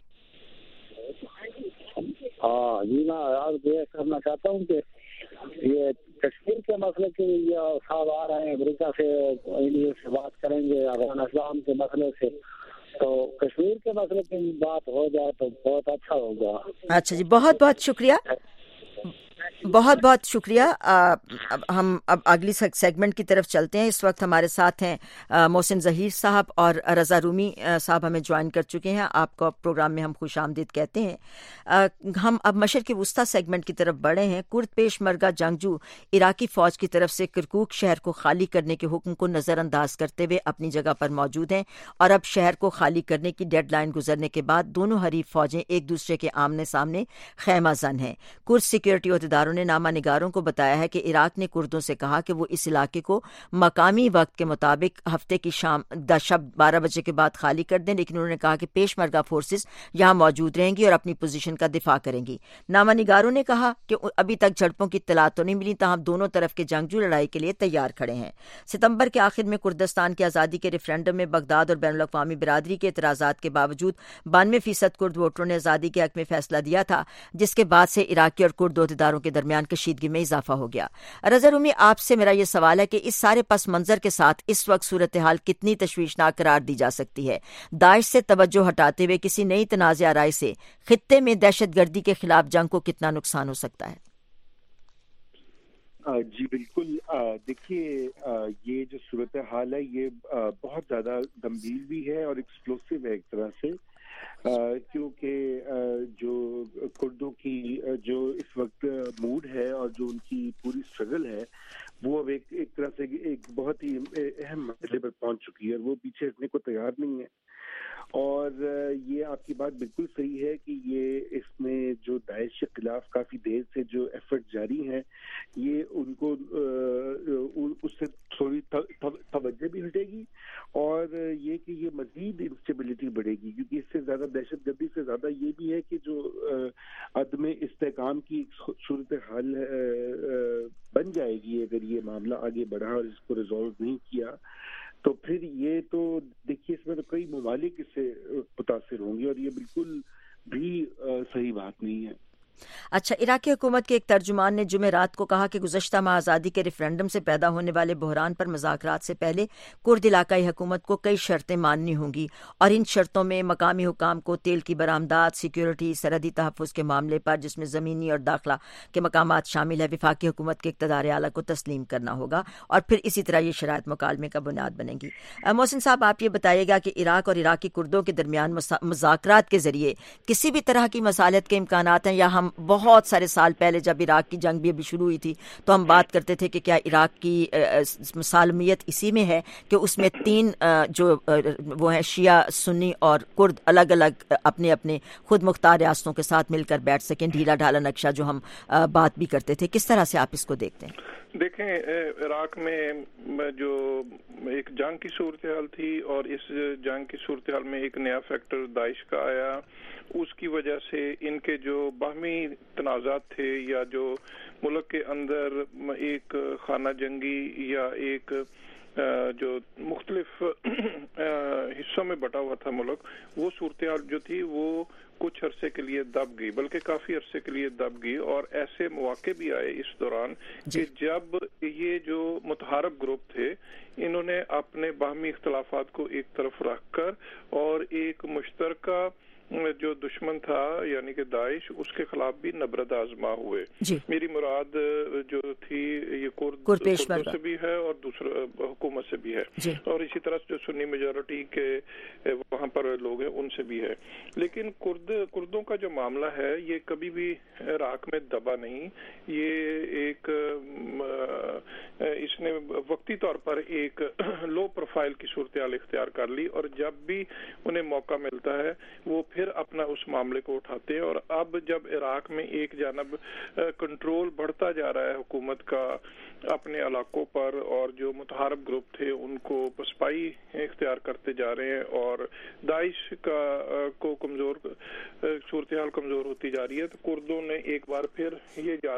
हाँ जी मैं ये करना चाहता हूँ कि ये कश्मीर के मसले के साहब आ रहे हैं अमेरिका से, इंडिया से बात करेंगे अफगानिस्तान के मसले से, तो कश्मीर के मसले की बात हो जाए तो बहुत अच्छा होगा। अच्छा जी बहुत बहुत शुक्रिया, बहुत बहुत शुक्रिया। हम अब अगली सेगमेंट की तरफ चलते हैं। इस वक्त हमारे साथ हैं मोहसिन ज़हीर साहब और रज़ा रूमी साहब हमें ज्वाइन कर चुके हैं। आपको प्रोग्राम में हम खुशामदीद कहते हैं। हम अब मशरिक़ वुस्ता सेगमेंट की तरफ बढ़े हैं। कुर्द पेशमर्गा जंगजू इराकी फ़ौज की तरफ से किरकुक शहर को खाली करने के हुक्म को नज़रअंदाज करते हुए अपनी जगह पर मौजूद हैं, और अब शहर को खाली करने की डेडलाइन गुजरने के बाद दोनों हरीफ फ़ौजें एक दूसरे के आमने सामने खैमा जन हैं। कुर्द सिक्योरिटी अहदेदारों ने नामा निगारों को बताया है कि इराक ने कुर्दों से कहा कि वो इस इलाके को मकामी वक्त के मुताबिक हफ्ते की शाम 12 बजे के बाद खाली कर दें, लेकिन उन्होंने कहा कि पेशमर्गा फोर्सेस यहां मौजूद रहेंगी और अपनी पोजीशन का दिफा करेंगी। नामा निगारों ने कहा कि अभी तक झड़पों की इत्तला तो नहीं मिली, ताहम दोनों तरफ के जंगजू लड़ाई के लिए तैयार खड़े हैं। सितंबर के आखिर में कुर्दिस्तान की आज़ादी के रेफरेंडम में बगदाद और बैनुल अक़वामी बिरादरी के एतराज़ात के बावजूद 92% कुर्द वोटरों ने आज़ादी के हक में फैसला दिया था, जिसके बाद से इराकी और कुर्द अहदेदारों के दरमियान कशीदगी में इजाफा हो गया। रज़ा रूमी आपसे मेरा ये सवाल है कि इस सारे पस मंजर के साथ इस वक्त सूरत हाल कितनी तशवीशनाक करार दी जा सकती है? दाइश से तवज्जो हटाते हुए किसी नई तनाज़ा राय से खित्ते में दहशतगर्दी के खिलाफ जंग को कितना नुकसान हो सकता है? जी बिल्कुल। देखिए ये जो सूरत हाल है ये बहुत ज़्यादा गंभीर भी है और एक्सप्लोसिव है एक तरह से, क्योंकि जो कुर्दों की जो इस वक्त मूड है और जो उनकी पूरी स्ट्रगल है वो अब एक तरह से एक बहुत ही अहम मसले पर पहुंच चुकी है और वो पीछे हटने को तैयार नहीं है। और ये आपकी बात बिल्कुल सही है कि ये इसमें जो दाइश के खिलाफ काफ़ी देर से जो एफर्ट जारी हैं ये उनको उससे थोड़ी तवज्जो भी हटेगी और ये कि ये मजीद इंस्टेबिलिटी बढ़ेगी, क्योंकि इससे ज़्यादा दहशतगर्दी से ज़्यादा ये भी है कि जो अदम इस्तेकाम की सूरत हाल बन जाएगी अगर ये मामला आगे बढ़ा और इसको रिजॉल्व नहीं किया, तो फिर ये तो देखिए इसमें तो कई ममालिक इससे मुतासिर होंगे और ये बिल्कुल भी सही बात नहीं है। اچھا، عراقی حکومت کے ایک ترجمان نے جمعرات کو کہا کہ گزشتہ ماہ آزادی کے ریفرینڈم سے پیدا ہونے والے بحران پر مذاکرات سے پہلے کرد علاقائی حکومت کو کئی شرطیں ماننی ہوں گی، اور ان شرطوں میں مقامی حکام کو تیل کی برآمدات، سیکیورٹی، سرحدی تحفظ کے معاملے پر جس میں زمینی اور داخلہ کے مقامات شامل ہیں وفاقی حکومت کے اقتدار اعلیٰ کو تسلیم کرنا ہوگا، اور پھر اسی طرح یہ شرائط مکالمے کا بنیاد بنے گی۔ محسن صاحب، آپ یہ بتائیے گا کہ عراق اور عراقی کردوں کے درمیان مذاکرات کے ذریعے کسی بھی طرح کی مصالحت کے امکانات ہیں، یا ہم بہت سارے سال پہلے جب عراق کی جنگ بھی ابھی شروع ہوئی تھی تو ہم بات کرتے تھے کہ کیا عراق کی مسالمیت اسی میں ہے کہ اس میں تین جو وہ ہیں شیعہ، سنی اور کرد الگ الگ اپنے اپنے خود مختار ریاستوں کے ساتھ مل کر بیٹھ سکیں، ڈھیلا ڈھالا نقشہ جو ہم بات بھی کرتے تھے، کس طرح سے آپ اس کو دیکھتے ہیں؟ دیکھیں، عراق میں جو ایک جنگ کی صورتحال تھی، اور اس جنگ کی صورتحال میں ایک نیا فیکٹر داعش کا آیا، اس کی وجہ سے ان کے جو باہمی تنازعات تھے، یا جو ملک کے اندر ایک خانہ جنگی یا ایک جو مختلف حصوں میں بٹا ہوا تھا ملک، وہ صورتحال جو تھی وہ کچھ عرصے کے لیے دب گئی، بلکہ کافی عرصے کے لیے دب گئی، اور ایسے مواقع بھی آئے اس دوران کہ جب یہ جو متحارب گروپ تھے انہوں نے اپنے باہمی اختلافات کو ایک طرف رکھ کر اور ایک مشترکہ جو دشمن تھا یعنی کہ داعش، اس کے خلاف بھی نبرد آزما ہوئے۔ میری مراد جو تھی یہ کردوں سے بھی ہے اور دوسرا حکومت سے بھی ہے، اور اسی طرح جو سنی میجورٹی کے وہاں پر لوگ ہیں ان سے بھی ہے۔ لیکن کردوں کا جو معاملہ ہے یہ کبھی بھی عراق میں دبا نہیں، یہ ایک اس نے وقتی طور پر ایک لو پروفائل کی صورتحال اختیار کر لی، اور جب بھی انہیں موقع ملتا ہے وہ پھر اپنا اس معاملے کو اٹھاتے ہیں۔ اور اب جب عراق میں ایک جانب کنٹرول بڑھتا جا رہا ہے حکومت کا اپنے علاقوں پر، اور جو متحارب گروپ تھے ان کو پسپائی اختیار کرتے جا رہے ہیں، اور داعش کو صورتحال کمزور ہوتی جا رہی ہے، تو کردوں نے ایک بار پھر یہ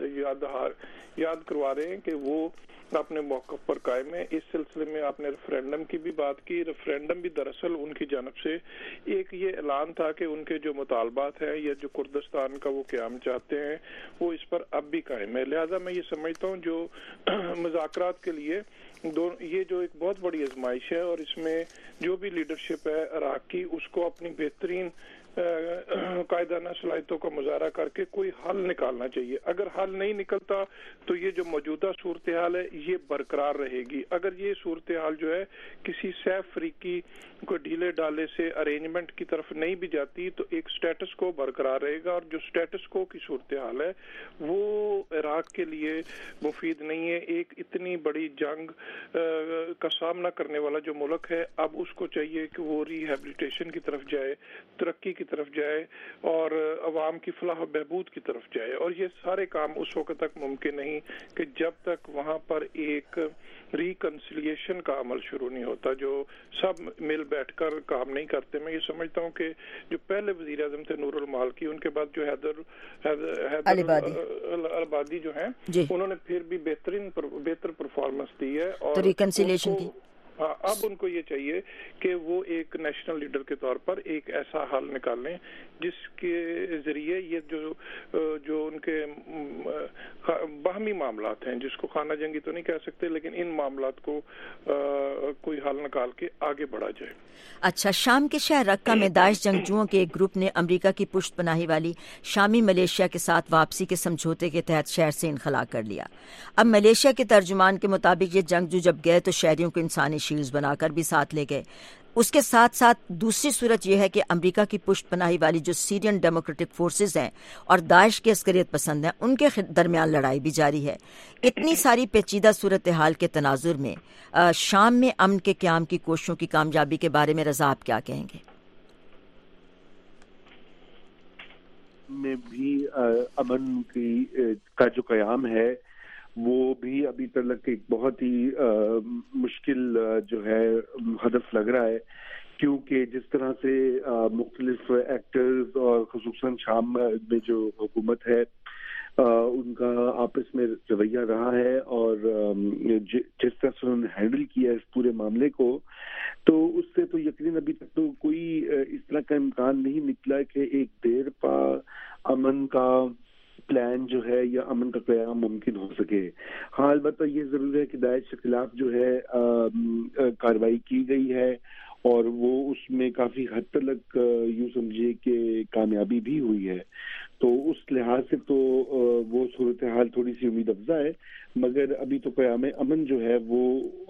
یاد کروا رہے ہیں کہ وہ اپنے موقف پر قائم ہے۔ اس سلسلے میں آپ نے ریفرینڈم کی بھی بات کی، ریفرینڈم بھی دراصل ان کی جانب سے ایک یہ اعلان تھا کہ ان کے جو مطالبات ہیں یا جو کردستان کا وہ قیام چاہتے ہیں وہ اس پر اب بھی قائم ہے۔ لہذا میں یہ سمجھتا ہوں جو مذاکرات کے لیے یہ جو ایک بہت بڑی آزمائش ہے، اور اس میں جو بھی لیڈرشپ ہے عراق کی اس کو اپنی بہترین قائدانہ صلاحیتوں کا مظاہرہ کر کے کوئی حل نکالنا چاہیے۔ اگر حل نہیں نکلتا تو یہ جو موجودہ صورتحال ہے یہ برقرار رہے گی۔ اگر یہ صورتحال جو ہے کسی سیف فریقی کوئی ڈھیلے ڈالے سے ارینجمنٹ کی طرف نہیں بھی جاتی تو ایک سٹیٹس کو برقرار رہے گا، اور جو سٹیٹس کو کی صورتحال ہے وہ عراق کے لیے مفید نہیں ہے۔ ایک اتنی بڑی جنگ کا سامنا کرنے والا جو ملک ہے اب اس کو چاہیے کہ وہ ریہیبلیٹیشن کی طرف جائے، ترقی کی طرف جائے، اور عوام کی فلاح و بہبود کی طرف جائے، اور یہ سارے کام اس وقت تک ممکن نہیں کہ جب تک وہاں پر ایک ریکنسیلیشن کا عمل شروع نہیں ہوتا، جو سب مل بیٹھ کر کام نہیں کرتے۔ میں یہ سمجھتا ہوں کہ جو پہلے وزیر اعظم تھے نور المالکی، ان کے بعد جو حیدر العبادی جو ہیں انہوں نے پھر بھی بہتر پرفارمنس دی ہے، اور ریکنسیلیشن کی اب ان کو یہ چاہیے کہ وہ ایک نیشنل لیڈر کے طور پر ایک ایسا حل نکالیں جس کے ذریعے یہ جو ان کے باہمی معاملات ہیں، جس کو خانہ جنگی تو نہیں کہہ سکتے لیکن ان معاملات کو کوئی حل نکال کے آگے بڑھا جائے۔ اچھا، شام کے شہر رقہ میں داعش جنگجوؤں کے ایک گروپ نے امریکہ کی پشت پناہی والی شامی ملیشیا کے ساتھ واپسی کے سمجھوتے کے تحت شہر سے انخلا کر لیا۔ اب ملیشیا کے ترجمان کے مطابق یہ جنگجو جب گئے تو شہریوں کو انسانی شیلڈز بنا کر بھی ساتھ لے گئے۔ اس کے ساتھ ساتھ دوسری صورت یہ ہے کہ امریکہ کی پشت پناہی والی جو سیرین ڈیموکریٹک فورسز ہیں اور داعش کے عسکریت پسند ہیں ان کے درمیان لڑائی بھی جاری ہے۔ اتنی ساری پیچیدہ صورتحال کے تناظر میں شام میں امن کے قیام کی کوششوں کی کامیابی کے بارے میں رضا آپ کیا کہیں گے؟ میں بھی امن کا جو قیام ہے وہ بھی ابھی تک ایک بہت ہی مشکل جو ہے ہدف لگ رہا ہے، کیونکہ جس طرح سے مختلف ایکٹرز اور خصوصاً شام میں جو حکومت ہے ان کا آپس میں رویہ رہا ہے، اور جس طرح سے انہوں نے ہینڈل کیا اس پورے معاملے کو، تو اس سے تو یقیناً ابھی تک تو کوئی اس طرح کا امکان نہیں نکلا کہ ایک دیر پا امن کا پلان جو ہے یا امن کا قیام ممکن ہو سکے. ہاں البتہ یہ ضرور ہے کہ داعش کے خلاف جو ہے کارروائی کی گئی ہے اور وہ اس میں کافی حد تک یوں سمجھیے کہ کامیابی بھی ہوئی ہے. تو اس لحاظ سے تو وہ صورتحال تھوڑی سی امید افزا ہے، مگر ابھی تو قیام امن جو ہے وہ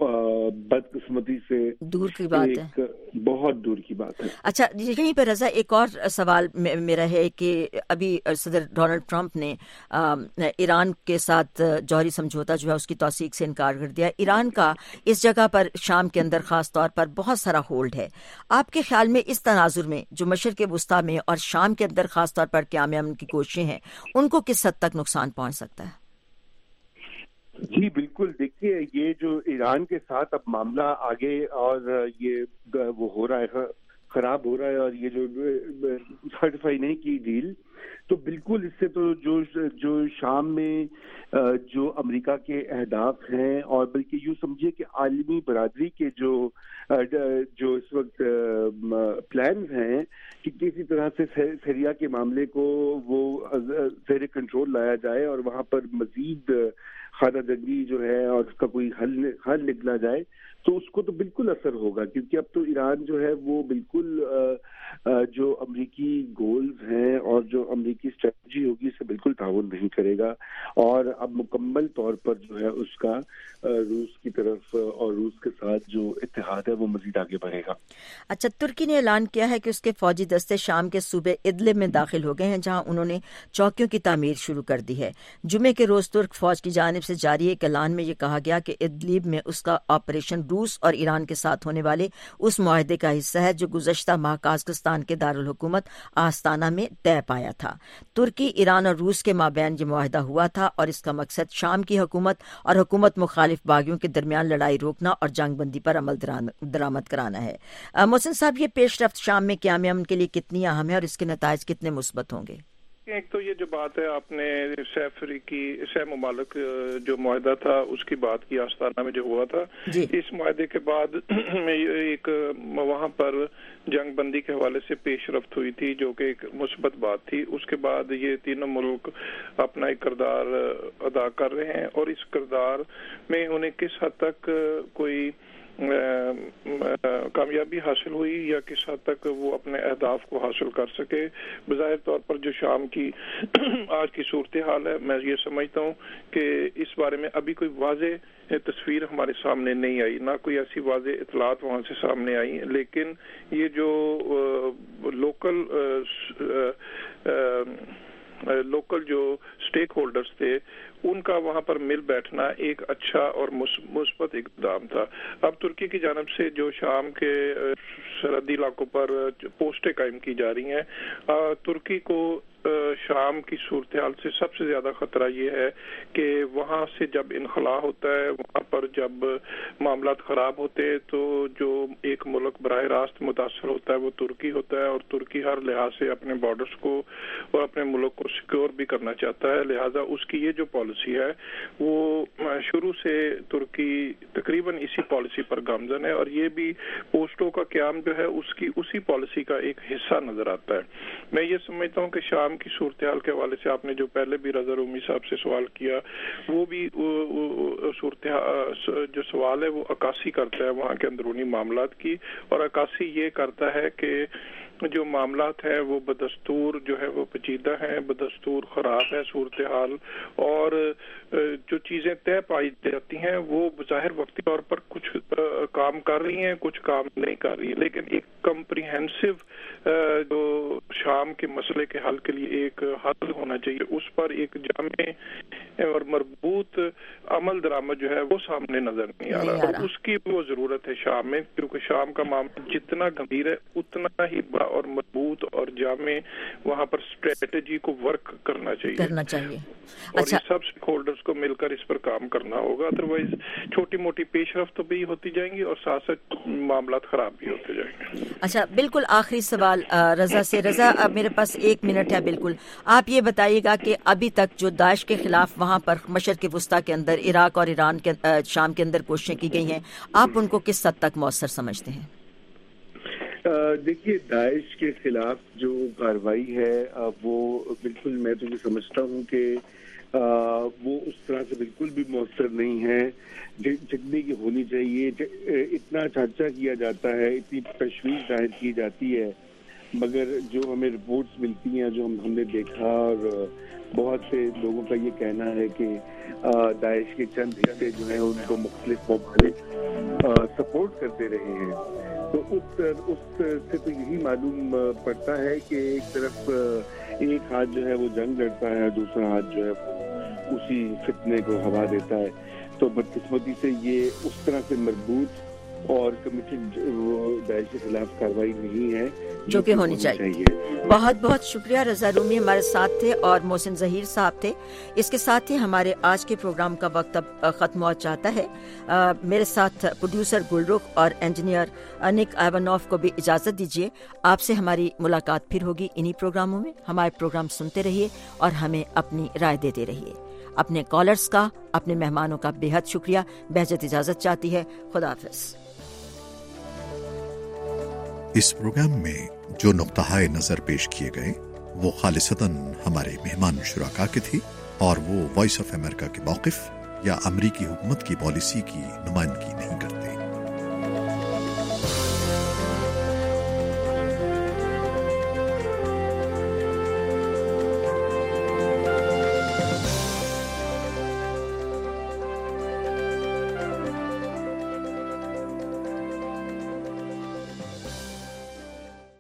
بدقسمتی سے دور کی بات ہے، بہت دور کی بات ہے. اچھا یہیں پہ رضا ایک اور سوال میرا ہے کہ ابھی صدر ڈونلڈ ٹرمپ نے ایران کے ساتھ جوہری سمجھوتا جو ہے اس کی توثیق سے انکار کر دیا. ایران کا اس جگہ پر شام کے اندر خاص طور پر بہت سارا ہولڈ ہے. آپ کے خیال میں اس تناظر میں جو مشرق وسطیٰ میں اور شام کے اندر خاص طور پر قیام امن کی کوششیں ہیں ان کو کس حد تک نقصان پہنچ سکتا ہے؟ جی بالکل، دیکھیے یہ جو ایران کے ساتھ اب معاملہ آگے اور یہ وہ ہو رہا ہے، خراب ہو رہا ہے، اور یہ جو سرٹیفائی نہیں کی ڈیل، تو بالکل اس سے تو جو شام میں جو امریکہ کے اہداف ہیں اور بلکہ یوں سمجھیے کہ عالمی برادری کے جو اس وقت پلانز ہیں کہ کسی طرح سے سیریا کے معاملے کو وہ زیر کنٹرول لایا جائے اور وہاں پر مزید خانہ جنگی جو ہے اور اس کا کوئی حل نکلا جائے، تو اس کو تو بالکل اثر ہوگا، کیونکہ اب تو ایران جو ہے وہ بالکل جو امریکی گولز ہیں اور جو امریکی اسٹریٹجی ہوگی اسے بالکل تعاون نہیں کرے گا، اور اب مکمل طور پر جو ہے اس کا روس کی طرف اور روس کے ساتھ جو اتحاد ہے وہ مزید آگے بڑھے گا. اچھا، ترکی نے اعلان کیا ہے کہ اس کے فوجی دستے شام کے صوبے ادلب میں داخل ہو گئے ہیں، جہاں انہوں نے چوکیوں کی تعمیر شروع کر دی ہے. جمعے کے روز ترک فوج کی جانب سے جاری ایک اعلان میں یہ کہا گیا کہ ادلب میں اس کا آپریشن روس اور ایران کے ساتھ ہونے والے اس معاہدے کا حصہ ہے جو گزشتہ ماہ قازقستان کے دارالحکومت آستانہ میں طے پایا تھا. ترکی، ایران اور روس کے مابین یہ معاہدہ ہوا تھا اور اس کا مقصد شام کی حکومت اور حکومت مخالف باغیوں کے درمیان لڑائی روکنا اور جنگ بندی پر عمل درآمد کرانا ہے. محسن صاحب، یہ پیش رفت شام میں قیام امن کے لیے کتنی اہم ہے اور اس کے نتائج کتنے مثبت ہوں گے؟ ایک تو یہ جو بات ہے آپ نے سہ ممالک جو معاہدہ تھا اس کی بات کی، آستانہ میں جو ہوا تھا، اس معاہدے کے بعد ایک وہاں پر جنگ بندی کے حوالے سے پیش رفت ہوئی تھی جو کہ ایک مثبت بات تھی. اس کے بعد یہ تینوں ملک اپنا ایک کردار ادا کر رہے ہیں اور اس کردار میں انہیں کس حد تک کوئی کامیابی حاصل ہوئی یا کس حد تک وہ اپنے اہداف کو حاصل کر سکے. بظاہر طور پر جو شام کی آج کی صورتحال ہے، میں یہ سمجھتا ہوں کہ اس بارے میں ابھی کوئی واضح تصویر ہمارے سامنے نہیں آئی، نہ کوئی ایسی واضح اطلاعات وہاں سے سامنے آئی، لیکن یہ جو لوکل جو سٹیک ہولڈرز تھے ان کا وہاں پر مل بیٹھنا ایک اچھا اور مثبت اقدام تھا. اب ترکی کی جانب سے جو شام کے سرحدی علاقوں پر پوسٹیں قائم کی جا رہی ہیں، ترکی کو شام کی صورتحال سے سب سے زیادہ خطرہ یہ ہے کہ وہاں سے جب انخلا ہوتا ہے، وہاں پر جب معاملات خراب ہوتے ہیں تو جو ایک ملک براہ راست متاثر ہوتا ہے وہ ترکی ہوتا ہے، اور ترکی ہر لحاظ سے اپنے بارڈرز کو اور اپنے ملک کو سیکیور بھی کرنا چاہتا ہے. لہذا اس کی یہ جو پالیسی ہے وہ شروع سے ترکی تقریباً اسی پالیسی پر گامزن ہے، اور یہ بھی پوسٹوں کا قیام جو ہے اس کی اسی پالیسی کا ایک حصہ نظر آتا ہے. میں یہ سمجھتا ہوں کہ شام کی صورتحال کے حوالے سے آپ نے جو پہلے بھی رضا رومی صاحب سے سوال کیا، وہ بھی صورتحال جو سوال ہے وہ عکاسی کرتا ہے وہاں کے اندرونی معاملات کی، اور عکاسی یہ کرتا ہے کہ جو معاملات ہیں وہ بدستور جو ہے وہ پیچیدہ ہیں، بدستور خراب ہے صورتحال، اور جو چیزیں طے پائی جاتی ہیں وہ بظاہر وقتی طور پر کچھ کام کر رہی ہیں، کچھ کام نہیں کر رہی، لیکن ایک کمپریہنسو جو شام کے مسئلے کے حل کے لیے ایک حل ہونا چاہیے، اس پر ایک جامع اور مربوط عمل درآمد جو ہے وہ سامنے نظر نہیں آ رہا، اور اس کی وہ ضرورت ہے شام میں، کیونکہ شام کا معاملہ جتنا گمبھیر ہے اتنا ہی بڑا اور مربوط اور جامع وہاں پر اسٹریٹجی کو ورک کرنا چاہیے. اور یہ سب اسٹیک ہولڈرز کو مل کر اس پر کام کرنا ہوگا، ادروائز چھوٹی موٹی پیش رفت بھی ہوتی جائیں گی اور ساتھ ساتھ معاملات خراب بھی ہوتے جائیں گے. اچھا، بالکل آخری سوال رضا سے. رضا، اب میرے پاس 1 منٹ ہے، بالکل آپ یہ بتائیے گا کہ ابھی تک جو داعش کے خلاف وہاں پر مشرق وسطیٰ کے اندر عراق اور ایران کے شام کے اندر کوششیں کی گئی ہیں، آپ ان کو کس حد تک مؤثر سمجھتے ہیں؟ دیکھیے داعش کے خلاف جو کارروائی ہے وہ بالکل میں تو یہ سمجھتا ہوں کہ وہ اس طرح سے بالکل بھی مؤثر نہیں ہے جتنی کی ہونی چاہیے. اتنا چرچا کیا جاتا ہے, اتنی تشویش ظاہر کی جاتی ہے, مگر جو ہمیں رپورٹس ملتی ہیں, جو ہم نے دیکھا, اور بہت سے لوگوں کا یہ کہنا ہے کہ داعش کے چند حصے جو ہیں ان کو مختلف ممالک سپورٹ کرتے رہے ہیں. تو اس سے تو یہی معلوم پڑتا ہے کہ ایک طرف ایک ہاتھ جو ہے وہ جنگ لڑتا ہے اور دوسرا ہاتھ جو ہے وہ اسی فتنے کو ہوا دیتا ہے. تو بدقسمتی سے یہ اس طرح سے مربوط اور کمیٹڈ داعش کے خلاف کارروائی نہیں ہے جو کہ ہونی چاہیے. بہت بہت شکریہ. رضا رومی ہمارے ساتھ تھے اور محسن ظہیر صاحب تھے. اس کے ساتھ ہی ہمارے آج کے پروگرام کا وقت اب ختم ہوا چاہتا ہے. میرے ساتھ پروڈیوسر گلرخ اور انجینئر انک ایونوف کو بھی اجازت دیجیے. آپ سے ہماری ملاقات پھر ہوگی انہی پروگراموں میں. ہمارے پروگرام سنتے رہیے اور ہمیں اپنی رائے دیتے رہیے. اپنے کالرز کا, اپنے مہمانوں کا بے حد شکریہ. بہجت اجازت چاہتی ہے. خدا حافظ. اس پروگرام میں جو نقطہ نظر پیش کیے گئے وہ خالصتاً ہمارے مہمان شرکاء کے تھی اور وہ وائس آف امریکہ کے موقف یا امریکی حکومت کی پالیسی کی نمائندگی نہیں کرتے.